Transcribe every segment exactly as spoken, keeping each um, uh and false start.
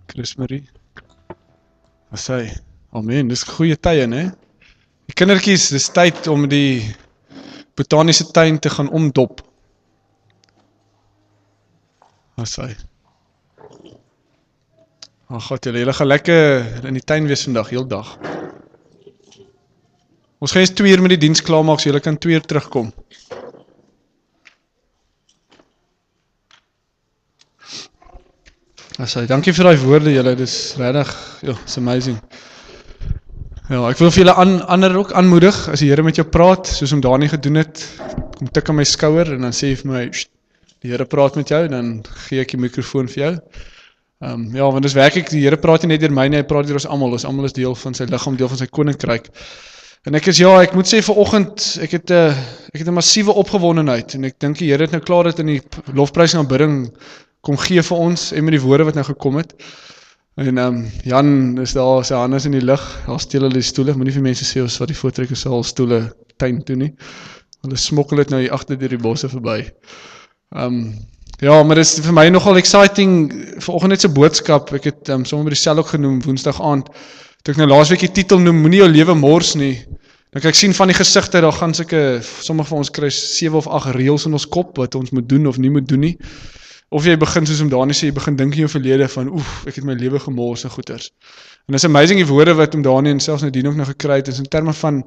Chris Marie. Wat sê hy? Amen, dis goeie tye, né? Die kindertjies, dis tyd om die botaniese tuin te gaan omdop. Wat sê hy? Ag God, julle, julle gaan lekker in die tuin wees vandag, heel dag. Ons gaan eens twee uur met die diens klaarmaak, so julle kan twee uur terugkom. Asai, dankie vir die woorde julle, dis regtig, ja, it's amazing. Ja, ek wil vir julle an, ander ook aanmoedig, as die Here met jou praat, soos om Dani gedoen het, kom tik aan my skouer en dan sê hy vir my, die Here praat met jou, dan gee ek die mikrofoon vir jou. Um, ja, want dis werklik, die Here praat nie net deur my nie, hy praat deur ons almal, ons almal is deel van sy liggaam, deel van sy koninkryk. En ek is, ja, ek moet sê vanoggend, ek het 'n ek het 'n massiewe opgewondenheid, en ek dink die Here het nou klaar dit in die lofprysing en aanbidding kom gee vir ons, en met die woorde wat nou gekom het. En um, Jan is daar, sy hande is in die lug, daar steel hulle die stoele, moet nie vir mense sê ons wat die voortrekkersaal stoele tuin toe nie. Hulle smokkel dit nou hier agter deur die bosse verby. Um, ja, maar dit is vir my nogal exciting, vanoggend net 'n boodskap, ek het um, sommer by die sel ook genoem, woensdag aand, toe ek nou laasweek die titel noem, moenie jou lewe mors nie. Dan kan ek sien van die gesigte, daar gaan sulke, sommige van ons kry sewe of agt reëls in ons kop, wat ons moet doen of nie moet doen nie. Of jy begin soos om Dani sê, jy begin dink in jou verlede van, oef, ek het my lewe gemors en goeders. En dis amazing die woorde wat om Dani en selfs Nadine ook nou gekry het, is in terme van,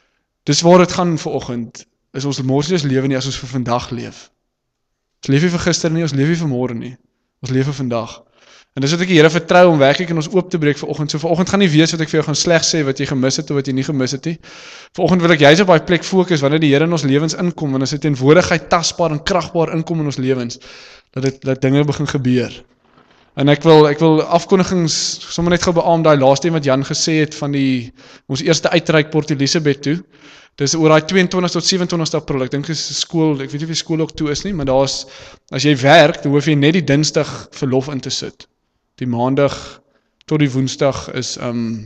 dis waar het gaan vanoggend, is ons mors nie ons lewe nie, as ons vir vandag leef. Ons leef nie vir gister nie, ons leef nie vir môre nie, ons leef vir vandag. En dis wat ek die Here vertrou om werklik in ons oop te breek vanoggend. So vanoggend gaan nie wees wat ek vir jou gaan sleg sê wat jy gemis het of wat jy nie gemis het nie. Vanoggend wil ek juist op daai plek fokus wanneer die Here in ons lewens inkom, wanneer sy teenwoordigheid tasbaar en kragbaar inkom in ons lewens, dat dit dat dinge begin gebeur. En ek wil ek wil afkondigings sommer net gou beamoen daai laaste een wat Jan gesê het van die ons eerste uitreik Port Elizabeth toe. Dis oor daai tweeëntwintigste tot sewentwintigste April. Ek dink dis 'n skool, ek weet nie of die skool ook toe is nie, maar daar's as jy werk, dan hoef jy net die Dinsdag verlof in te sit. Die Maandag tot die Woensdag is um,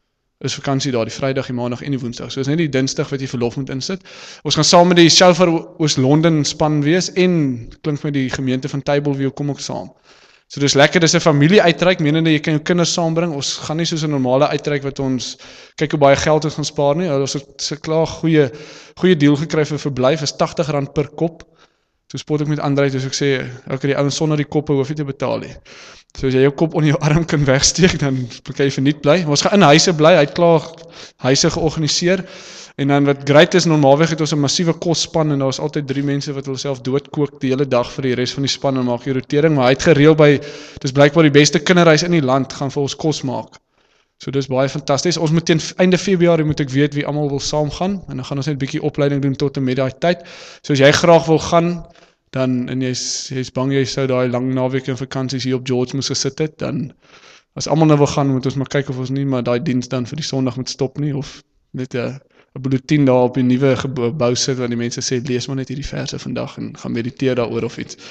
is vakansie daar, die Vrydag, die Maandag en die Woensdag. So is net die Dinsdag wat jy verlof moet insit. Ons gaan saam met die Shofar Oos-London span wees en klink met die gemeente van Tableview kom ook saam. So dis lekker, dis 'n familie uitreik, menende jy kan jou kinders saambring. Ons gaan nie soos 'n normale uitreik wat ons kyk hoe baie geld ons gaan spaar nie. Ons het so klaar goeie goeie deal gekry vir verblyf, is tagtig rand per kop. So spot ek met Andrei, dus ek sê, ek die ouens sonder die koppe hoef nie te betaal nie. So as jy jou kop onder jou arm kan wegsteek, dan kan jy verniet bly. Maar ons gaan in huise bly, hy het klaar huise georganiseer. En dan wat great is, normaalweg het ons 'n massiewe kosspan, en daar is altyd drie mense wat hulle self doodkook die hele dag vir die res van die span, en maak die rotering, maar hy het gereël by, dis blykbaar die beste kinderhuis in die land, gaan vir ons kos maak. So dis baie fantasties. Ons moet teen einde Februarie moet ek weet wie almal wil saamgaan, en dan gaan ons net 'n bietjie opleiding doen tot en met daai tyd. So as jy graag wil gaan, dan, en jy's jy's bang jy sou daai lang naweek en vakansies hier op George moes gesit het, dan, as almal nou wil gaan, moet ons maar kyk of ons nie maar daai diens dan vir die Sondag moet stop nie, of net 'n 'n bulletin daar op die nuwe gebou sit, wat die mense sê, lees maar net hierdie verse vandag, en gaan mediteer daaroor of iets.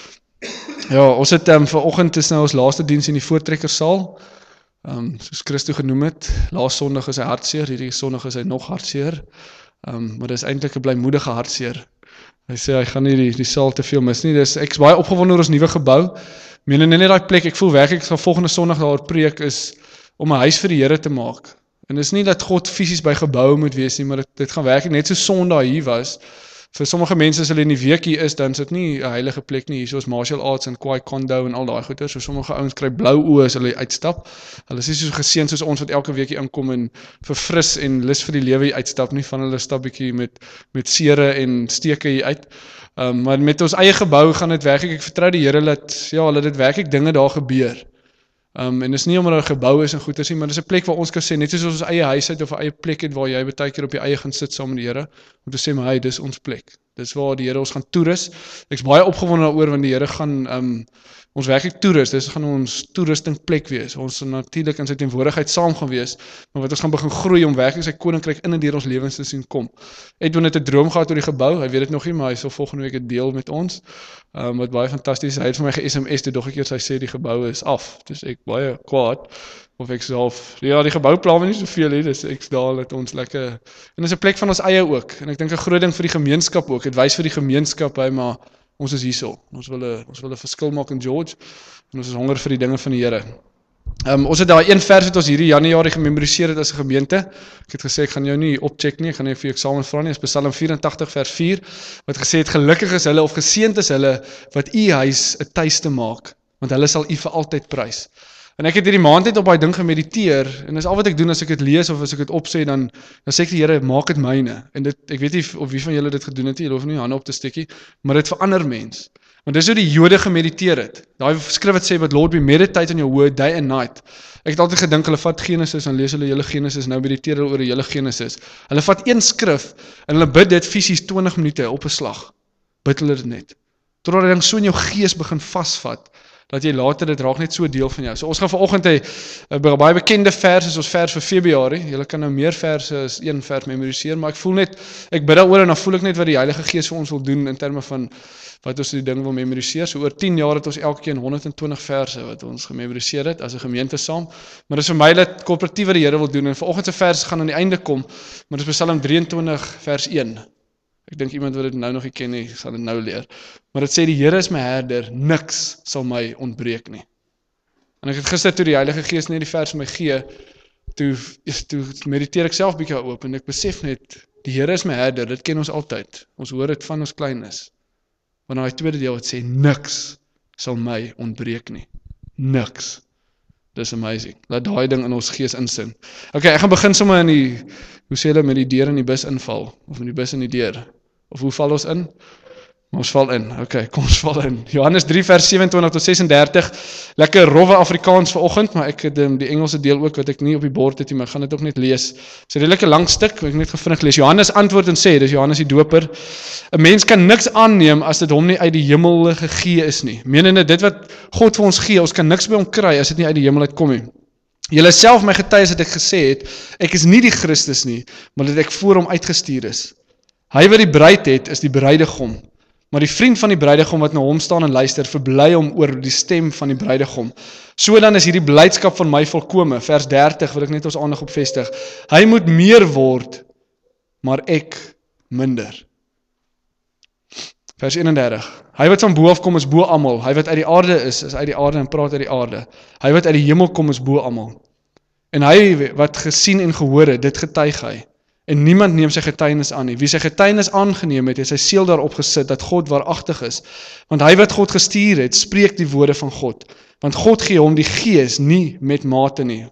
Ja, ons het um, vanoggend is nou ons laaste diens in die voortrekkersaal, um, soos Christo genoem het, laas Sondag is hy hartseer, hierdie Sondag is hy nog hartseer, um, maar dit is eintlik 'n blymoedige hartseer. Hy sê, hy gaan nie die, die saal te veel mis nie, dus ek is baie opgewonde oor ons nuwe gebou, meen net daai plek, ek voel werklik, ek gaan volgende Sondag daar preek is, om 'n huis vir die Here te maak, en dit is nie dat God fisies by gebou moet wees nie, maar dit, dit gaan werklik net so Sondag hier was, vir sommige mense as hulle in die week hier is, dan is dit nie 'n heilige plek nie, hier soos martial arts en Kwai Kondo en al daai goeie, so sommige ouens kry blou oë as hulle uitstap, hulle is nie so geseën soos ons wat elke week hier inkom en verfris en lus vir die lewe hier uitstap nie, van hulle stap bietjie met, met sere en steke hier uit, um, maar met ons eie gebou gaan dit werklik, ek vertrou die Here dat, ja, dat dit werklik dinge daar gebeur. Um, en dis nie omdat er 'n gebou is en goed is nie, maar dis 'n plek waar ons kan sê, net soos ons eie huis het of 'n eie plek het waar jy baie keer op jou eie gaan sit saam met die Here, om te sê, maar hey, dis ons plek. Dis waar die Here ons gaan toerus. Ek's baie opgewonde daaroor want die Here gaan um, ons werklik toerus. Dis gaan ons toerusting plek wees. Ons sal natuurlik in sy teenwoordigheid saam gaan wees, maar wat ons gaan begin groei om werklik sy koninkryk in en deur ons lewens te sien kom. Edwin het 'n droom gehad oor die gebou. Hy weet dit nog nie, maar hy sal volgende week dit deel met ons. Um, wat baie fantasties. Hy het vir my ge-S M S toe nog 'n keer sy sê die gebou is af. Dus ek baie kwaad. Of ek self, ja, die gebou pla my nie soveel nie, dis ek daal dat ons lekker, en dis 'n plek van ons eie ook, en ek dink 'n groot ding vir die gemeenskap ook, dit wys vir die gemeenskap, hy, maar ons is hierso, ons wil 'n ons wil 'n verskil maak in George, en ons is honger vir die dinge van die Here. Um, ons het daar een vers wat ons hierdie Januarie gememoriseer het as 'n gemeente. Ek het gesê ek gaan jou nie opcheck nie, ek gaan nie vir jou eksamen vra nie. Dit is Psalm vyerentagtig vers vier wat gesê het gelukkig is hulle of geseënd is hulle wat u huis 'n tuiste maak, want hulle sal u vir altyd prys. En ek het hierdie maand net op daai ding gemediteer en dis al wat ek doen as ek dit lees of as ek dit opsê dan dan sê ek die Here maak dit myne. En dit ek weet nie of wie van julle dit gedoen het nie, julle hoef nie hande op te steekie, maar dit verander mens. Want dis hoe die Jode gemediteer het. Daai skrif wat sê, but Lord, we meditate on your word day and night. Ek het altyd gedink, hulle vat Genesis en lees hulle hele Genesis, nou mediteer hulle oor die hele Genesis. Hulle vat een skrif en hulle bid dit fisies twintig minute op 'n slag. Bid hulle dit net. Totdat die ding so in jou gees begin vasvat, dat jy later dit raak net so deel van jou. So ons gaan vanoggend 'n baie bekende vers, is ons vers vir Februarie. Julle kan nou meer verse as een vers memoriseer, maar ek voel net, ek bid daaroor en dan voel ek net wat die Heilige Gees vir ons wil doen in terme van wat ons die ding wil memoriseer. So oor tien jaar het ons elkeen honderd en twintig verse wat ons gememoriseer het as 'n gemeente saam. Maar dis vir my dat korporatief wat die Here wil doen en vanoggend se vers gaan aan die einde kom, maar dis Psalm drieëntwintig vers een. Ek dink iemand wat dit nou nog nie ken nie, sal dit nou leer. Maar dit sê die Here is my herder, niks sal my ontbreek nie. En ek het gister toe die Heilige Gees net die vers vir my gee, toe, toe mediteer ek self bietjie oop en ek besef net, die Here is my herder, dit ken ons altyd. Ons hoor dit van ons kleines. Want daai tweede deel wat sê, niks sal my ontbreek nie. Niks. Dis amazing. Laat daai ding in ons gees insin. Okay, ek gaan begin sommer in die, hoe sê hulle, met die deur in die bus inval, of met die bus in die deur. Of hoe val ons in? Ons val in, ok, kom ons val in. Johannes drie vers sewenentwintig tot sesendertig, lekker rowwe Afrikaans vanoggend, maar ek het um, die Engelse deel ook wat ek nie op die bord het nie, maar ek gaan dit ook net lees. Dit is 'n lekker lang stuk, wat ek net gevinnig lees. Johannes antwoord en sê, dis Johannes die Doper, 'n mens kan niks aanneem as dit hom nie uit die hemel gegee is nie. Menende dit wat God vir ons gee, ons kan niks by hom kry as dit nie uit die hemel uitkom nie. Julle self my getuies het ek gesê het, ek is nie die Christus nie, maar dat ek voor hom uitgestuur is. Hy wat die bruid het, is die bruidegom. Maar die vriend van die bruidegom wat na hom staan en luister, verbly hom oor die stem van die bruidegom. So dan is hierdie blydskap van my volkome, vers dertig, wil ek net ons aandag op vestig. Hy moet meer word, maar ek minder. Vers eenendertig. Hy wat van bo af kom is bo almal. Hy wat uit die aarde is, is uit die aarde en praat uit die aarde. Hy wat uit die hemel kom is bo almal. En hy wat gesien en gehoor het, dit getuig hy. En niemand neem sy getuienis aan nie. Wie sy getuienis aangeneem het, het sy siel daarop gesit dat God waaragtig is. Want hy wat God gestuur het, spreek die woorde van God. Want God gee hom die gees nie met mate nie.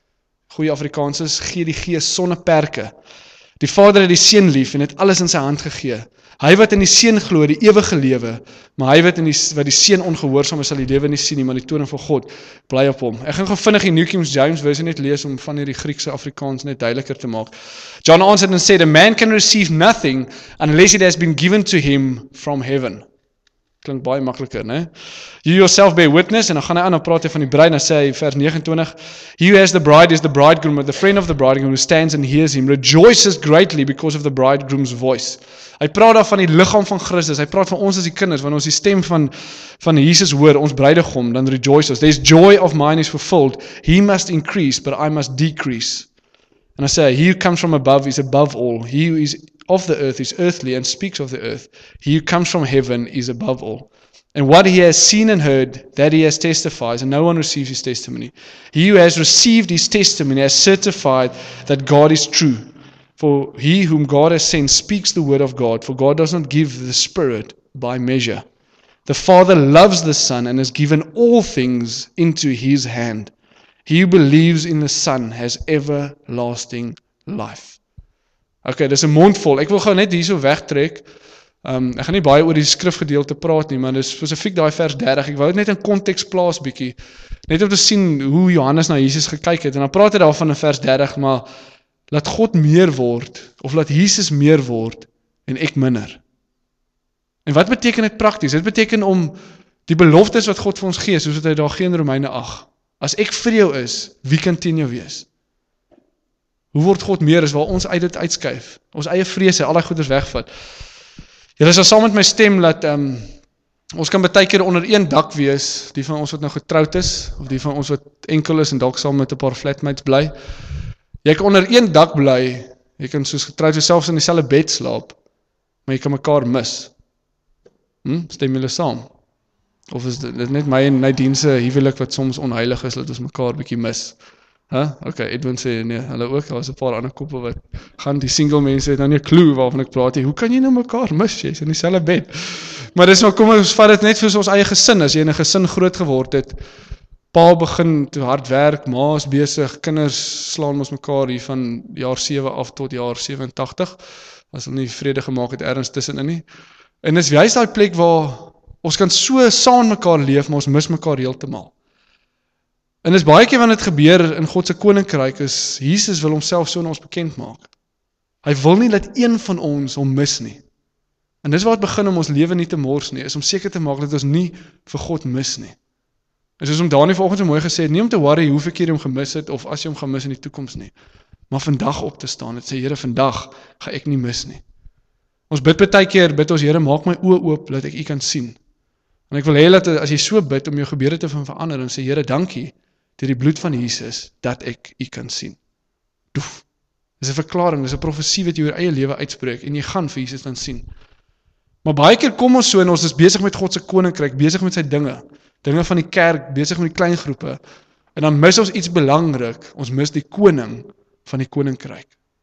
Goeie Afrikaans is, gee die gees sonder perke. Die Vader het die Seun lief en het alles in sy hand gegee. Hy wat in die Seun glo, die ewige lewe, maar hy wat in die wat die Seun ongehoorsaam is, sal die lewe nie sien nie, maar die toorn van God bly op hom. Ek gaan gou vinnig die New King James versie net lees om van hierdie Griekse Afrikaans net duideliker te maak. John answered and said, a man can receive nothing unless it has been given to him from heaven. Klink baie makliker, né? You yourself bear witness, en dan gaan hy aan en praat hy van die bruid, en dan sê hy vers negenentwintig, he who has the bride is the bridegroom, but the friend of the bridegroom who stands and hears him rejoices greatly because of the bridegroom's voice. Hy praat daar van die liggaam van Christus, hy praat van ons as die kinders, wanneer ons die stem van, van Jesus hoor, ons bruidegom, dan rejoice us. There's joy of mine is fulfilled, he must increase, but I must decrease. And I say, he who comes from above is above all, he who is of the earth is earthly and speaks of the earth, he who comes from heaven is above all. And what he has seen and heard, that he has testified, and no one receives his testimony. He who has received his testimony has certified that God is true. For he whom God has sent speaks the word of God, for God does not give the Spirit by measure. The Father loves the Son and has given all things into his hand. He who believes in the Son has everlasting life. Okay, dis 'n mondvol. Ek wil gou net hierso wegtrek. Um, ek gaan nie baie oor die skrifgedeelte praat nie, maar dis spesifiek daai vers dertig. Ek wou dit net in konteks plaas bietjie, net om te sien hoe Johannes na Jesus gekyk het. En dan praat hy daarvan in vers dertig, maar laat God meer word, of laat Jesus meer word, en ek minder. En wat beteken dit prakties? Dit beteken om die beloftes wat God vir ons gee, soos wat hy daar gee in Romeine agt. As ek vir jou is, wie kan teen jou wees? Hoe word God meer is waar ons uit dit uitskuif? Ons eie vrese, al die goeders wegvat. Julle sal saam met my stem dat um, ons kan baie keer onder een dak wees, die van ons wat nou getroud is, of die van ons wat enkel is en dalk saam met 'n paar flatmates bly. Jy kan onder een dak bly, jy kan soos getroud selfs in dieselfde bed slaap, maar jy kan mekaar mis. Hm? Stem julle saam? Of is dit, dit net my en Nadine se huwelik wat soms onheilig is, dat ons mekaar bietjie mis? Huh? Ok, Edwin sê, nee, hulle ook, daar is 'n paar ander koppe wat gaan, die single mense het nou nie 'n klou waarvan ek praat, hoe kan jy nou mekaar mis, jy is in dieselfde bed? Maar dis maar, kom ons vat dit net vir ons eie gesin, as jy in 'n gesin groot geword het, pa begin te hard werk, ma is besig, kinders slaan ons mekaar hier van jaar sewe af tot jaar sewe-en-tagtig, as hulle nie vrede gemaak het ergens tussenin nie. En dis juist daai plek waar ons kan so saam mekaar leef, maar ons mis mekaar heeltemal. En dis baie keer wanneer dit gebeur in God se koninkryk is, Jesus wil homself so aan ons bekend maak. Hy wil nie dat een van ons hom mis nie. En dis waar het begin om ons lewe nie te mors nie, is om seker te maak dat ons nie vir God mis nie. En soos om Dani vanoggend so mooi gesê het, nie om te worry hoeveel keer jy hom gemis het, of as jy hom gaan mis in die toekoms nie, maar vandag op te staan, en sê, Here, vandag gaan ek nie mis nie. Ons bid baie keer, bid ons, Here, maak my oë oop, dat ek U kan sien. En ek wil hê dat as jy so bid, om jou gebeure te verander, en sê, Here, dankie, deur die bloed van Jesus, dat ek U kan sien. Doef. Dis 'n verklaring, dis 'n profesie wat jy oor eie lewe uitspreek, en jy gaan vir Jesus dan sien. Maar baie keer kom ons so, en ons is besig met God se koninkryk, besig met sy dinge, dinge van die kerk, besig met die klein groepe, en dan mis ons iets belangrik, ons mis die koning van die koninkryk.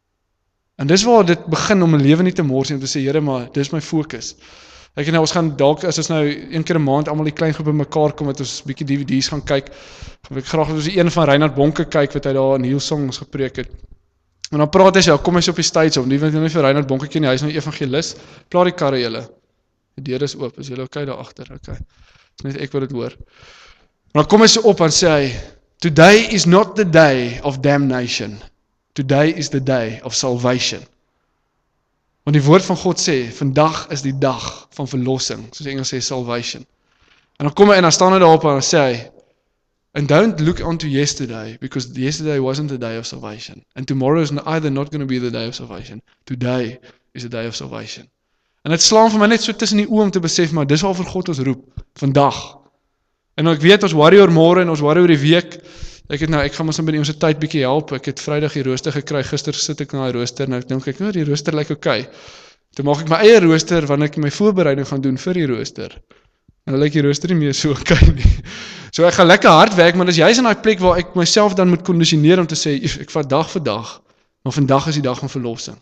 En dis waar dit begin om 'n lewe nie te mors en te sê, Here, maar dis my fokus. Ek nou, ons gaan dalk, as ons nou een keer 'n maand almal die klein groepe mekaar kom, wat ons bietjie D V D's gaan kyk, gaan ek graag dat ons die een van Reinhard Bonke kyk, wat hy daar in Hillsong ons gepreek het. En dan praat hy sê, kom hy so op die stage op, nie want jy nie vir Reinhard Bonke ken nie, hy is nou evangelis, plaat die karre julle, die deur is oop, is julle okay daar agter, okay, net ek wil dit hoor. Maar dan kom hy so op en sê hy, today is not the day of damnation, today is the day of salvation. Want die woord van God sê, vandag is die dag van verlossing, soos die Engels sê, salvation. En dan kom hy en dan staan hy daarop en dan sê hy, and don't look onto yesterday, because yesterday wasn't the day of salvation. And tomorrow is either not going to be the day of salvation. Today is the day of salvation. En dit slaan vir my net so tussen die oë om te besef, maar dis waarvoor God ons roep, vandag. En ek weet, ons worry oor môre en ons worry oor die week. Ek het nou, ek gaan ons by die universiteit bietjie help. Ek het Vrydag die rooster gekry. Gister sit ek na die rooster. Nou ek dink ek, nou die rooster lyk okay. Toe maak ek my eie rooster wanneer ek my voorbereiding gaan doen vir die rooster. En dan lyk die rooster nie meer so okay nie. So ek gaan lekker hard werk, maar dis juist in daai plek waar ek myself dan moet kondisioneer om te sê, ek vat dag vir dag, maar vandag is die dag van verlossing.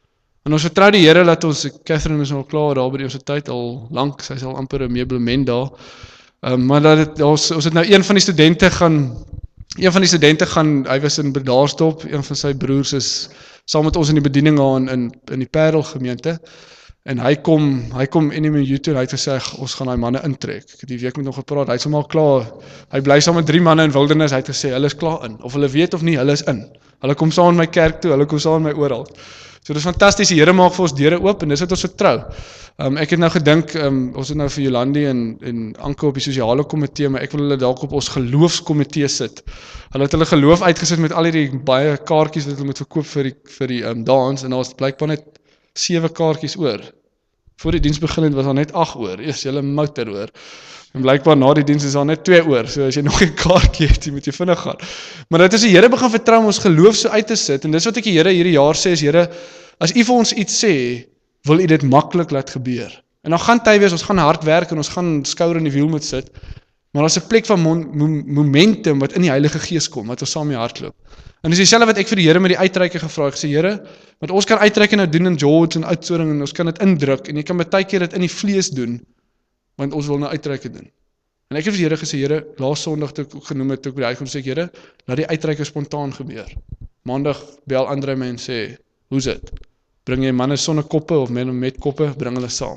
En ons vertrou die Here dat ons, Catherine is al klaar daar by die universiteit al lank, sy is al amper 'n meublement daar. Um, maar dat het, ons, ons het nou een van die studente gaan, een van die studente gaan, hy was in Bredasdorp, een van sy broers is saam met ons in die bediening aan in, in die Parel gemeente. En hy kom, hy kom in die minuut toe en hy het gesê, ons gaan daai manne intrek. Ek het die week met hom gepraat, hy is sommer klaar. Hy bly saam met drie manne in wildernis, hy het gesê, hulle is klaar in. Of hulle weet of nie, hulle is in. Hulle kom saam in my kerk toe, hulle kom saam in my oral. So dis fantasties, die Here maak vir ons deure oop en dis wat ons vertrou. Um, ek het nou gedink, um, ons het nou vir Jolandi en, en Anke op die sosiale komitee, maar ek wil hulle dalk op ons geloofskomitee sit. Hulle het hulle geloof uitgesit met al die baie kaartjies wat hulle moet verkoop vir die, vir die um, dans, en daar is blykbaar net sewe kaartjies oor. Voor die diens begin het was daar net agt oor. Eers julle motor oor. En blykbaar na die diens is daar net twee oor. So as jy nog 'n kaartjie het, jy moet jy vinnig gaan. Maar dit is die Here begin vertrou om ons geloof so uit te sit. En dis wat ek die Here hierdie jaar sê is, Here, as U vir ons iets sê, wil U dit maklik laat gebeur. En dan gaan tyd wees, ons gaan hard werk en ons gaan skouer in die wiel moet sit. Maar daar's 'n plek van mon, mo, momentum wat in die Heilige Gees kom, wat ons saam mee hardloop. En dis dieselfde wat ek vir die Here met die uitreike gevra het. Ek sê, Here, want ons kan uitreike nou doen in George en uitsoring en ons kan dit indruk en jy kan baie keer dit in die vlees doen, want ons wil nou uitreike doen. En ek het vir die Here gesê, Here, laas Sondag toe ek ook genoem het, toe ek by die uitkom sê, Here, laat die uitreike spontaan gebeur. Maandag bel Andre my en sê, hoe's dit? Bring jy manne sonder koppe of mense met koppe, bring hulle saam.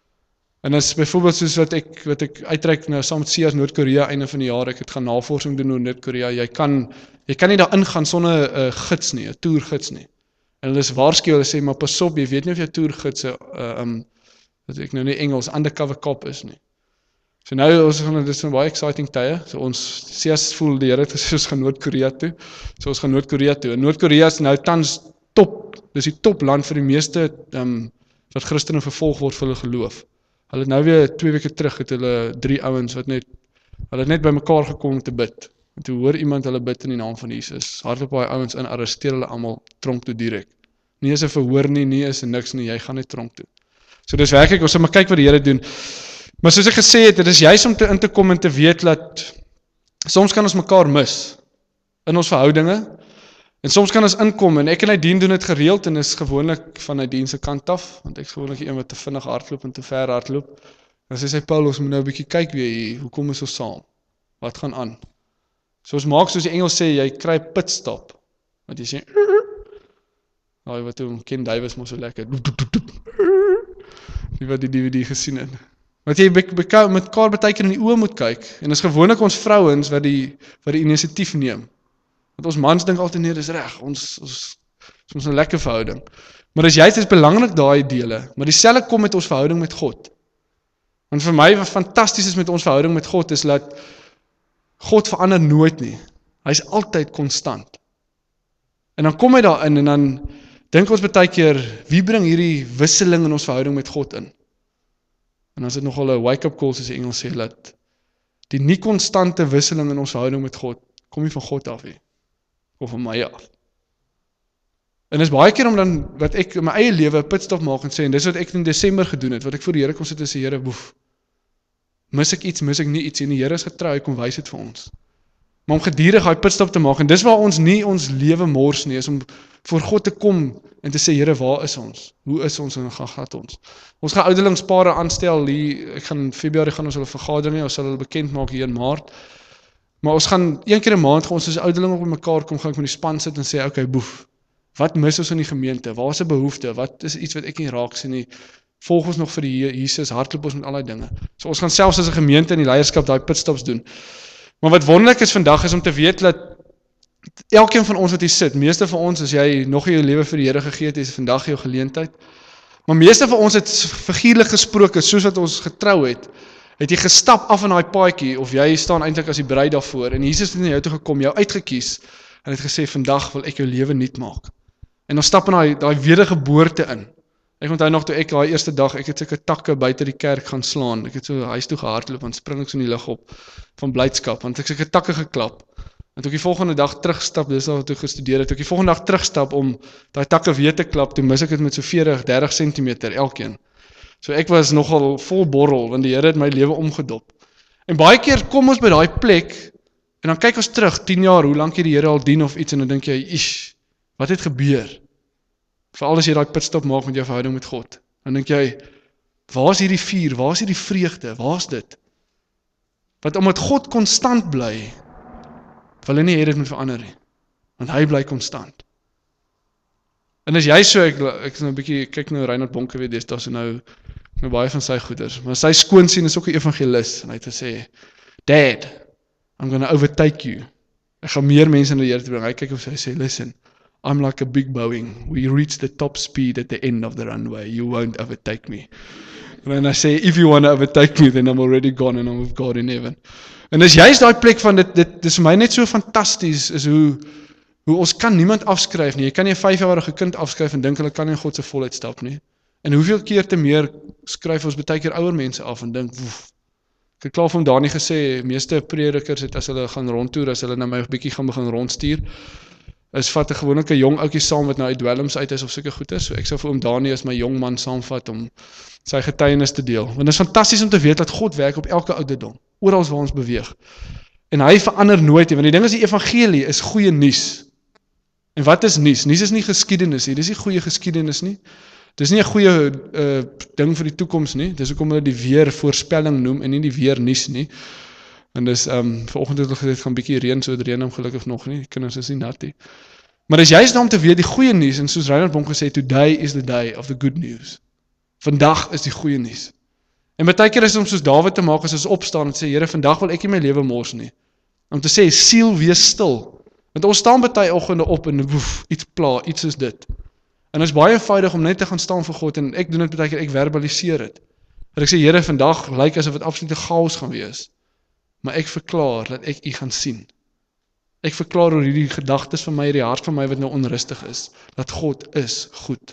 En as byvoorbeeld soos wat ek wat ek uitreik nou saam met S I A S Noord-Korea einde van die jaar, ek het gaan navorsing doen oor Noord-Korea. Jy kan jy kan nie daar ingaan sonder 'n uh, gids nie, 'n toergids nie. En hulle is waarsku, hulle sê maar pas op, jy weet nie of jou toergids 'n uh, um wat ek nou nie Engels undercover cop is nie. So nou ons gaan dit is 'n baie exciting tye. So ons S I A S voel die Here het gesê ons gaan Noord-Korea toe. So ons gaan Noord-Korea toe. En Noord-Korea is nou tans top, dis die topland vir die meeste um wat Christene vervolg word vir hulle geloof. Hulle het nou weer twee weke terug het hulle drie ouens wat net hulle het net by mekaar gekom om te bid. En toe hoor iemand hulle bid in die naam van Jesus. Hardloop daai ouens in, arresteer hulle almal tronk toe direk. Nie is 'n verhoor nie, nie is 'n niks nie, jy gaan net tronk toe. So dis werklik, ons moet maar kyk wat die Here doen. Maar soos ek gesê het, dit is juist om te in te kom en te weet dat soms kan ons mekaar mis in ons verhoudinge. En soms kan ons inkom en ek en Nadine doen dit gereeld en is gewoonlik van Nadine se kant af, want ek is gewoonlik een wat te vinnig hardloop en te ver hardloop. En sy sê, Paul, ons moet nou 'n bietjie kyk weer hier, hoekom is ons saam? Wat gaan aan? So ons maak soos die Engels sê, jy kry pitstop. Want jy sê, nou wat toe Ken Davis mos so lekker, die wat die D V D gesien het. Want jy met mekaar baie keer in die oë moet kyk, en is gewoonlik ons vrouens wat die, wat die inisiatief neem. Want ons mans dink altyd nee, dis reg, ons, ons, ons 'n lekker verhouding. Maar dis juist, is belangrik daai dele, maar dieselfde kom met ons verhouding met God. Want vir my, wat fantasties is met ons verhouding met God, is dat God verander nooit nie. Hy is altyd konstant. En dan kom hy daarin, en dan dink ons baie keer, wie bring hierdie wisseling in ons verhouding met God in? En dan is dit nogal 'n wake-up call, soos die Engels sê, dat die nie konstante wisseling in ons verhouding met God, kom nie van God af nie, of van my af. En dis baie keer om dan, wat ek in my eie lewe 'n pitstop maak en sê, en dis wat ek in Desember gedoen het, wat ek voor die Here kon sit en sê, Here, boef, mis ek iets, mis ek nie iets, en die Here is getrou, hy kom wys dit vir ons. Maar om gedurig hy pitstop te maak, en dis waar ons nie ons lewe mors nie, is om voor God te kom, en te sê, Here, waar is ons? Hoe is ons, en gaan gat ons? Ons gaan ouderlingspare aanstel, hier, ek gaan in Februarie gaan ons hulle vergadering, ons sal hulle bekend maak hier in Maart, maar ons gaan, een keer 'n maand, gaan ons as ouderlinge op mekaar kom, gaan ek met die span sit en sê, okay, boef, wat mis ons in die gemeente? Waar is 'n behoefte? Wat is iets wat ek nie raak sien nie? Volg ons nog vir die Jesus, hardloop ons met al die dinge. So ons gaan selfs as 'n gemeente in die leierskap daai pitstops doen. Maar wat wonderlik is vandag is om te weet dat elkeen van ons wat hier sit, meeste van ons, as jy nog nie jou lewe vir die Here gegee het, is vandag jou geleentheid. Maar meeste van ons het figuurlik gesproke, soos wat ons getrou het, het jy gestap af in daai paadjie, of jy staan eintlik as die bruid daarvoor, en Jesus het na jou toe gekom, jou uitgekies, en het gesê, vandag wil ek jou lewe nuut maak. En ons stap in daai, daai wedergeboorte in. Ek onthou nog toe ek daai eerste dag, ek het sulke takke buite die kerk gaan slaan. Ek het so huis toe gehardloop, want spring ek so in die lug op van blydskap, want ek het sulke takke geklap. En toe ek die volgende dag terugstap, dis al toe gestudeer het, toe ek die volgende dag terugstap om daai takke weer te klap, toe mis ek dit met so veertig, dertig sentimeter elkeen. So ek was nogal vol borrel, want die Here het my lewe omgedop. En baie keer kom ons by daai plek, en dan kyk ons terug, tien jaar, hoe lank jy die Here al dien of iets, en dan dink jy, ish, wat het gebeur? Veral as jy daai pitstop maak met jou verhouding met God. Dan dink jy, waar is hierdie vuur, waar is hierdie vreugde, waar is dit? Want omdat God konstant bly, wil hy nie hê dit moet verander nie. Want hy bly konstant. En as jy so, ek, ek is nou 'n bietjie, kyk nou Reinhard Bonke weer deesdae, so nou, nou baie van sy goeders, maar sy skoonsien is ook 'n evangelis, en hy het gesê, Dad, I'm gonna overtake you. Ek gaan meer mense na die Here toe bring. Hy kyk op sy sê, listen, I'm like a big Boeing. We reach the top speed at the end of the runway. You won't overtake me. And I say, if you want to overtake me, then I'm already gone and I'm with God in heaven. En dis juist daai plek van dit, dit dis vir my net so fantasties, is hoe, hoe ons kan niemand afskryf nie. Jy kan nie 'n vyfjarige kind afskryf en dink hulle kan nie in God se volheid stap nie. En hoeveel keer te meer skryf ons baie keer ouer mense af en dink, woef. Ek het klaar van Dani gesê, meeste predikers het as hulle gaan rondtoer, as hulle na my 'n bietjie gaan begin rondstuur, is vat 'n gewone jong ouetjie saam wat nou uit dwelms uit is of sulke goed is. So ek sou vir oom Dani as my jong man saamvat om sy getuienis te deel. Want dit is fantasties om te weet dat God werk op elke ouderdom, oral waar ons beweeg. En hy verander nooit nie, want die ding is die evangelie is goeie nuus. En wat is nuus? Nuus is nie geskiedenis nie, dis nie goeie geskiedenis nie. Dis nie 'n goeie uh, ding vir die toekoms nie. Dis hoekom hulle die weer voorspelling noem en nie die weer nuus nie. En dis um vanoggend het hulle gesê dit gaan bietjie reën, so dit reën hom gelukkig nog nie. Die kinders is nie nat nie. Maar dis juist om te weet die goeie nuus, en soos Reinhard Bonke gesê, today is the day of the good news. Vandag is die goeie nuus. En baie keer is dit om soos Dawid te maak as ons opstaan en sê, Here, vandag wil ek nie my lewe mors nie. Om te sê, siel, wees stil. Want ons staan baie oggende op en woef, iets pla, iets is dit. En dit is baie eenvoudig om net te gaan staan vir God, en ek doen dit baie keer, ek verbaliseer dit. Dat ek sê, Here, vandag lyk asof dit absolute chaos gaan wees. Maar ek verklaar dat ek U gaan sien. Ek verklaar oor hierdie gedagtes van my, die hart van my wat nou onrustig is, dat God is goed.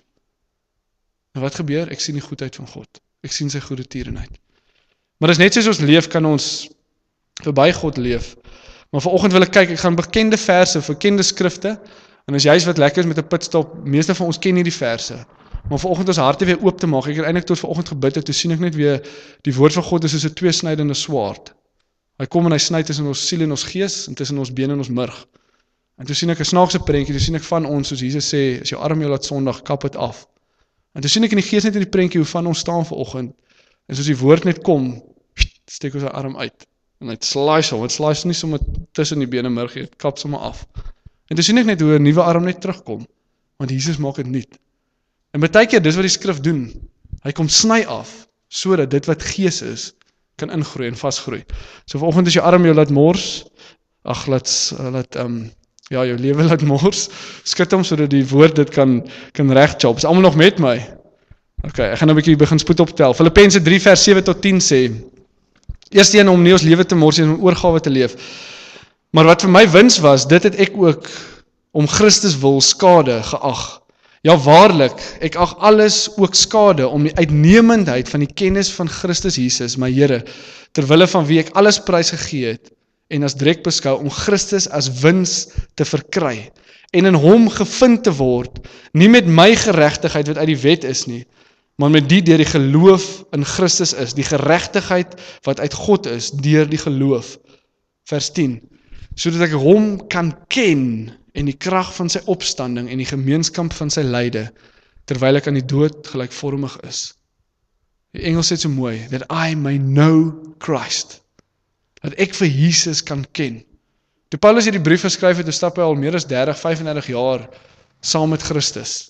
En wat gebeur? Ek sien die goedheid van God. Ek sien sy goeie tierenheid. Maar dis net soos ons leef, kan ons verby God leef. Maar vanoggend wil ek kyk, ek gaan bekende verse, bekende skrifte, en as jy is wat lekker is met 'n pitstop, meeste van ons ken nie die verse, Maar vanoggend ons harte weer oop te maak. Ek het eintlik tot vanoggend gebid het, toe sien ek net weer die woord van God is soos 'n tweesnydende swaard. Hy kom en hy sny tussen ons siel en ons gees en tussen ons bene en ons murg. En toe sien ek 'n snaakse prentjie, toe sien ek van ons soos Jesus sê, as jou arm jou laat sondig, kap dit af. En toe sien ek in die gees net in die prentjie hoe van ons staan vanoggend. En soos die woord net kom, steek ons sy arm uit. En hy slice hom, het slice nie sommer tussen die bene murg, het kap sommer af. En toe sien ek net hoe 'n nuwe arm net terugkom, want Jesus maak dit nuut. En baie keer, dis wat die skrif doen. Hy kom sny af, sodat dit wat gees is, kan ingroei en vasgroei. So vanoggend as jou arm jou laat mors, ag laat laat um, ja, jou lewe laat mors, skud hom sodat die woord dit kan kan regchop. Is almal nog met my? OK, ek gaan nou 'n bietjie begin spoed optel. Filippense drie vers sewe tot tien sê: Eerste een om nie ons lewe te mors en om oorgawe te leef. Maar wat vir my wins was, dit het ek ook om Christus wil skade geag. Ja waarlik, ek ag alles ook skade om die uitnemendheid van die kennis van Christus Jesus, my Here, terwille van wie ek alles prys gegee het, en as drek beskou om Christus as wins te verkry, en in hom gevind te word, nie met my geregtigheid wat uit die wet is nie, maar met die deur die geloof in Christus is, die geregtigheid wat uit God is, deur die geloof. Vers tien, sodat ek hom kan ken, en die krag van sy opstanding, en die gemeenskap van sy lyde, terwyl ek aan die dood gelykvormig is. Die Engels sê so mooi, that I may know Christ, dat ek vir Jesus kan ken. Toe Paulus hierdie brief geskryf het, toe stap hy al meer as dertig, vyf-en-dertig jaar saam met Christus.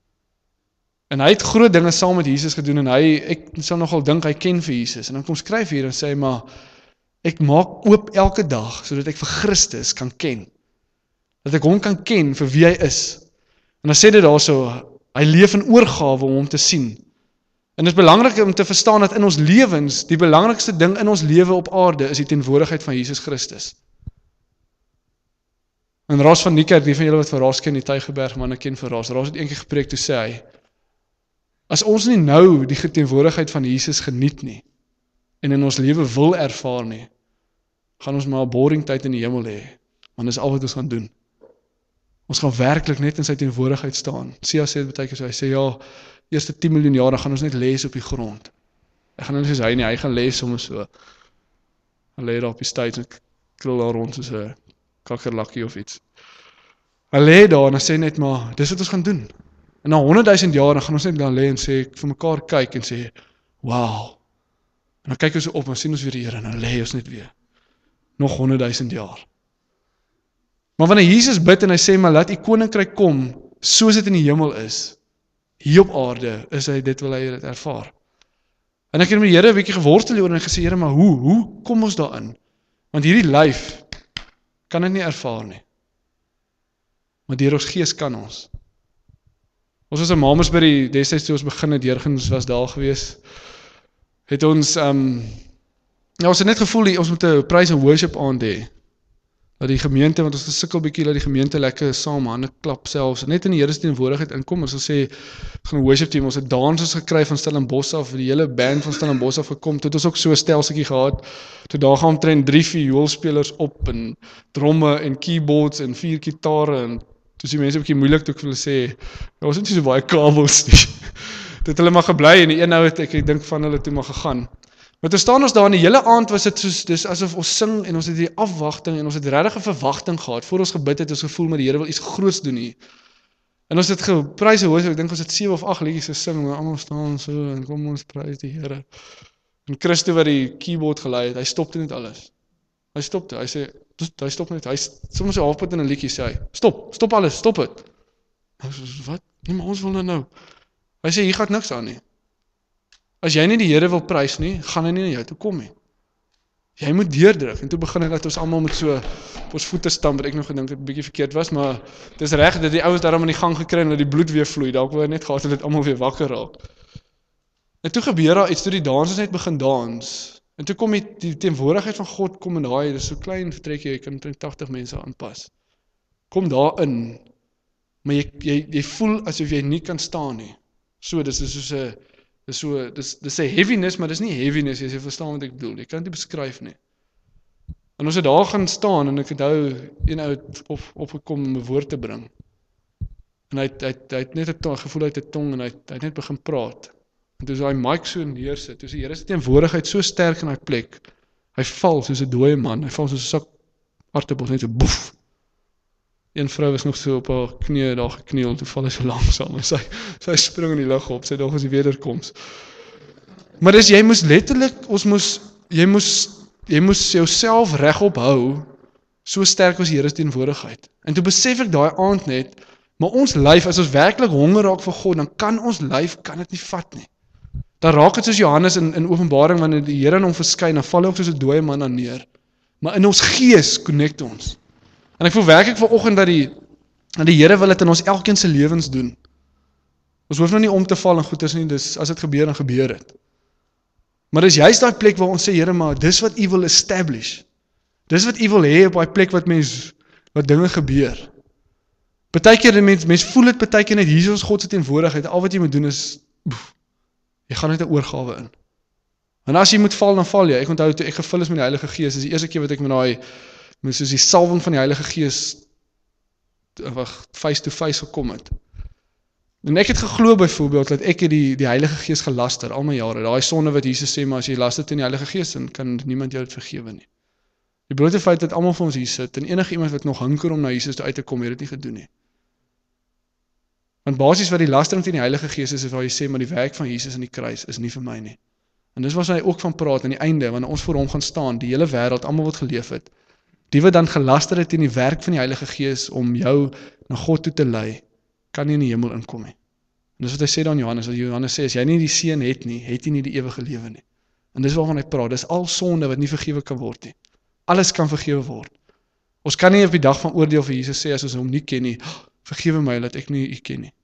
En hy het groot dinge saam met Jesus gedoen, en hy, ek sal nogal dink, hy ken vir Jesus. En dan kom skryf hier en sê, maar ek maak oop elke dag, sodat ek vir Christus kan ken. Dat ek hom kan ken vir wie hy is. En dan sê dit daar so, hy leef in oorgawe om hom te sien. En dit is belangrik om te verstaan dat in ons lewens, die belangrikste ding in ons lewe op aarde, is die teenwoordigheid van Jesus Christus. En Ras van Niekerk, die van julle wat vir Ras ken, die Tygerberg manne ken vir Ras, Ras het eendag gepreek, toe sê hy, as ons nie nou die teenwoordigheid van Jesus geniet nie, en in ons lewe wil ervaar nie, gaan ons maar 'n boring tyd in die hemel hê, want dis al wat ons gaan doen. Ons gaan werklik net in sy teenwoordigheid staan. Sia sê dit baie keer so, hy sê ja, eerste tien miljoen jaar, dan gaan ons net lees op die grond. Ek gaan nie soos hy nie, hy gaan lees soms so. Hy lê daar op die stage en krul daar rond soos 'n kakkerlakkie of iets. Hy lê daar en hy sê net maar, dis wat ons gaan doen. En na honderdduisend jaar, dan gaan ons net daar lê en sê, vir mekaar kyk en sê, wow. En dan kyk ons op en sien ons weer die Here en dan lê ons net weer. Nog honderdduisend jaar. Maar wanneer Jesus bid en hy sê, maar laat die koninkryk kom, soos dit in die hemel is, hier op aarde, is hy, dit wil hy dit ervaar. En ek het met die Here 'n bietjie geworstel oor en gesê, Here, maar hoe, hoe kom ons daarin? Want hierdie lyf kan dit nie ervaar nie. Maar deur ons gees kan ons. Ons was in Mamasbury, destyds toe ons begin het, Jurgens was daar gewees, het ons, um, ja, ons het net gevoel, die, ons moet 'n praise and worship aand hê. Dat die gemeente, want ons gesukkel bietjie, dat die gemeente lekker saam hande klap selfs, net in die Here se teenwoordigheid inkom, ons sê, gaan 'n worship team, ons het dansers gekry van Stellenbosch af, die hele band van Stellenbosch af gekom, toe het ons ook so 'n stelseltjie gehad, toe daar gaan omtrent drie vioolspelers op, en dromme, en keyboards, en vier gitare, en toe is die mense 'n bietjie moeilik, toe ek vir hulle sê, daar was net nie so baie kabels nie, toe het hulle maar gebly, en die een nou het, ek, ek dink van hulle toe maar gegaan. Maar toe staan ons daar, en die hele aand was dit soos, dis asof ons sing, en ons het die afwagting, en ons het regtig 'n verwagting gehad, voor ons gebid het, ons gevoel, maar die Here wil iets groots doen hier. En ons het geprys, ek dink ons het sewe of agt liedjies gesing, maar almal staan so, en kom ons prys die Here. En Christo wat die keyboard gelei het, hy stopte net alles. Hy stopte, hy sê, hy stop net, hy soms so halfpad in 'n liedjie sê hy, stop, stop alles, stop dit. Ek sê, wat? Nee, maar ons wil nou nou. Hy sê, hier gaan niks aan nie. As jy nie die Here wil prys nie, gaan hy nie na jou toe kom nie. Jy moet deurdruk, en toe begin hy dat ons almal met so op ons voete stamp, wat ek nog gedink het 'n bietjie verkeerd was, maar dit is reg dat die ouens daarom in die gang gekry en dat die bloed weer vloei, dalk wou hy net gehad het dit almal weer wakker raak. En toe gebeur daar iets, toe die dansers net begin dans, en toe kom die, die teenwoordigheid van God kom in daai, dis so klein vertrekkie, jy kan omtrent tagtig mense aanpas. Kom daarin, maar jy, jy, jy voel asof jy nie kan staan nie. So, dis is soos 'n Dis so, dis, dis 'n heaviness, maar dis nie heaviness, as jy verstaan wat ek bedoel, jy kan dit nie beskryf nie. En ons het daar gaan staan, en ek het hou, een ou het op, opgekom om 'n woord te bring. En hy het, hy het, hy het net 'n tong, gevoel hy het 'n tong en hy het, hy het net begin praat. En toe is hy mic so neersit, toe is die Here se teenwoordigheid so sterk in daai plek. Hy val soos 'n dooie man, hy val soos 'n sak aartappels, net so boef. Een vrou was nog so op haar knieë daar gekniel, toe val hy so langsaam en sy, sy spring in die lug op, sy dog as die wederkoms. Maar dis, jy moes letterlik, ons moes, jy moes, jy moes jouself regop hou, so sterk was die Here se teenwoordigheid. En toe besef ek daai aand net, maar ons lyf, as ons werklik honger raak vir God, dan kan ons lyf, kan dit nie vat nie. Dan raak het soos Johannes in, in Openbaring, wanneer die Here in hom verskyn, dan val hy ook soos 'n dooie man aan neer. Maar in ons gees connect ons. En ek voel werklik vanoggend dat die, dat die Here wil dit in ons elkeen se lewens doen. Ons hoef nou nie om te val en goeders nie, dis, as dit gebeur, dan gebeur dit. Maar dis juist daai plek waar ons sê, Here, maar dis wat U wil establish. Dis wat U wil hê op daai plek wat mens, wat dinge gebeur. Partykeer, mens, mens voel dit partykeer net, hier is God se teenwoordigheid, al wat jy moet doen is, boef, jy gaan net 'n oorgawe in. En as jy moet val, dan val jy. Ek onthou toe ek gevul is met die Heilige Gees, dis die eerste keer wat ek met daai, met soos die salwing van die Heilige Gees, wag, face to face gekom het. En ek het geglo byvoorbeeld, dat ek het die, die Heilige Gees gelaster, al my jare, daai sonde wat Jesus sê, maar as jy laster teen die Heilige Gees, dan kan niemand jou dit vergewe nie. Die blote feit dat almal van ons hier sit, en enige iemand wat nog hinker om na Jesus toe uit te kom, het dit nie gedoen nie. Want basies wat die lastering teen die Heilige Gees is, is waar jy sê, maar die werk van Jesus in die kruis is nie vir my nie. En dis was hy ook van praat aan die einde, wanneer ons voor hom gaan staan, die hele wêreld, almal wat geleef het, die wat dan gelaster het teen die werk van die Heilige Gees, om jou na God toe te lei, kan nie in die hemel inkom nie. En dis wat hy sê dan Johannes, wat Johannes sê, as jy nie die seun het nie, het jy nie die ewige lewe nie. En dis waarvan hy praat, dis al sonde wat nie vergewe kan word nie. Alles kan vergewe word. Ons kan nie op die dag van oordeel vir Jesus sê, as ons hom nie ken nie, vergewe my, dat ek nie u ken nie.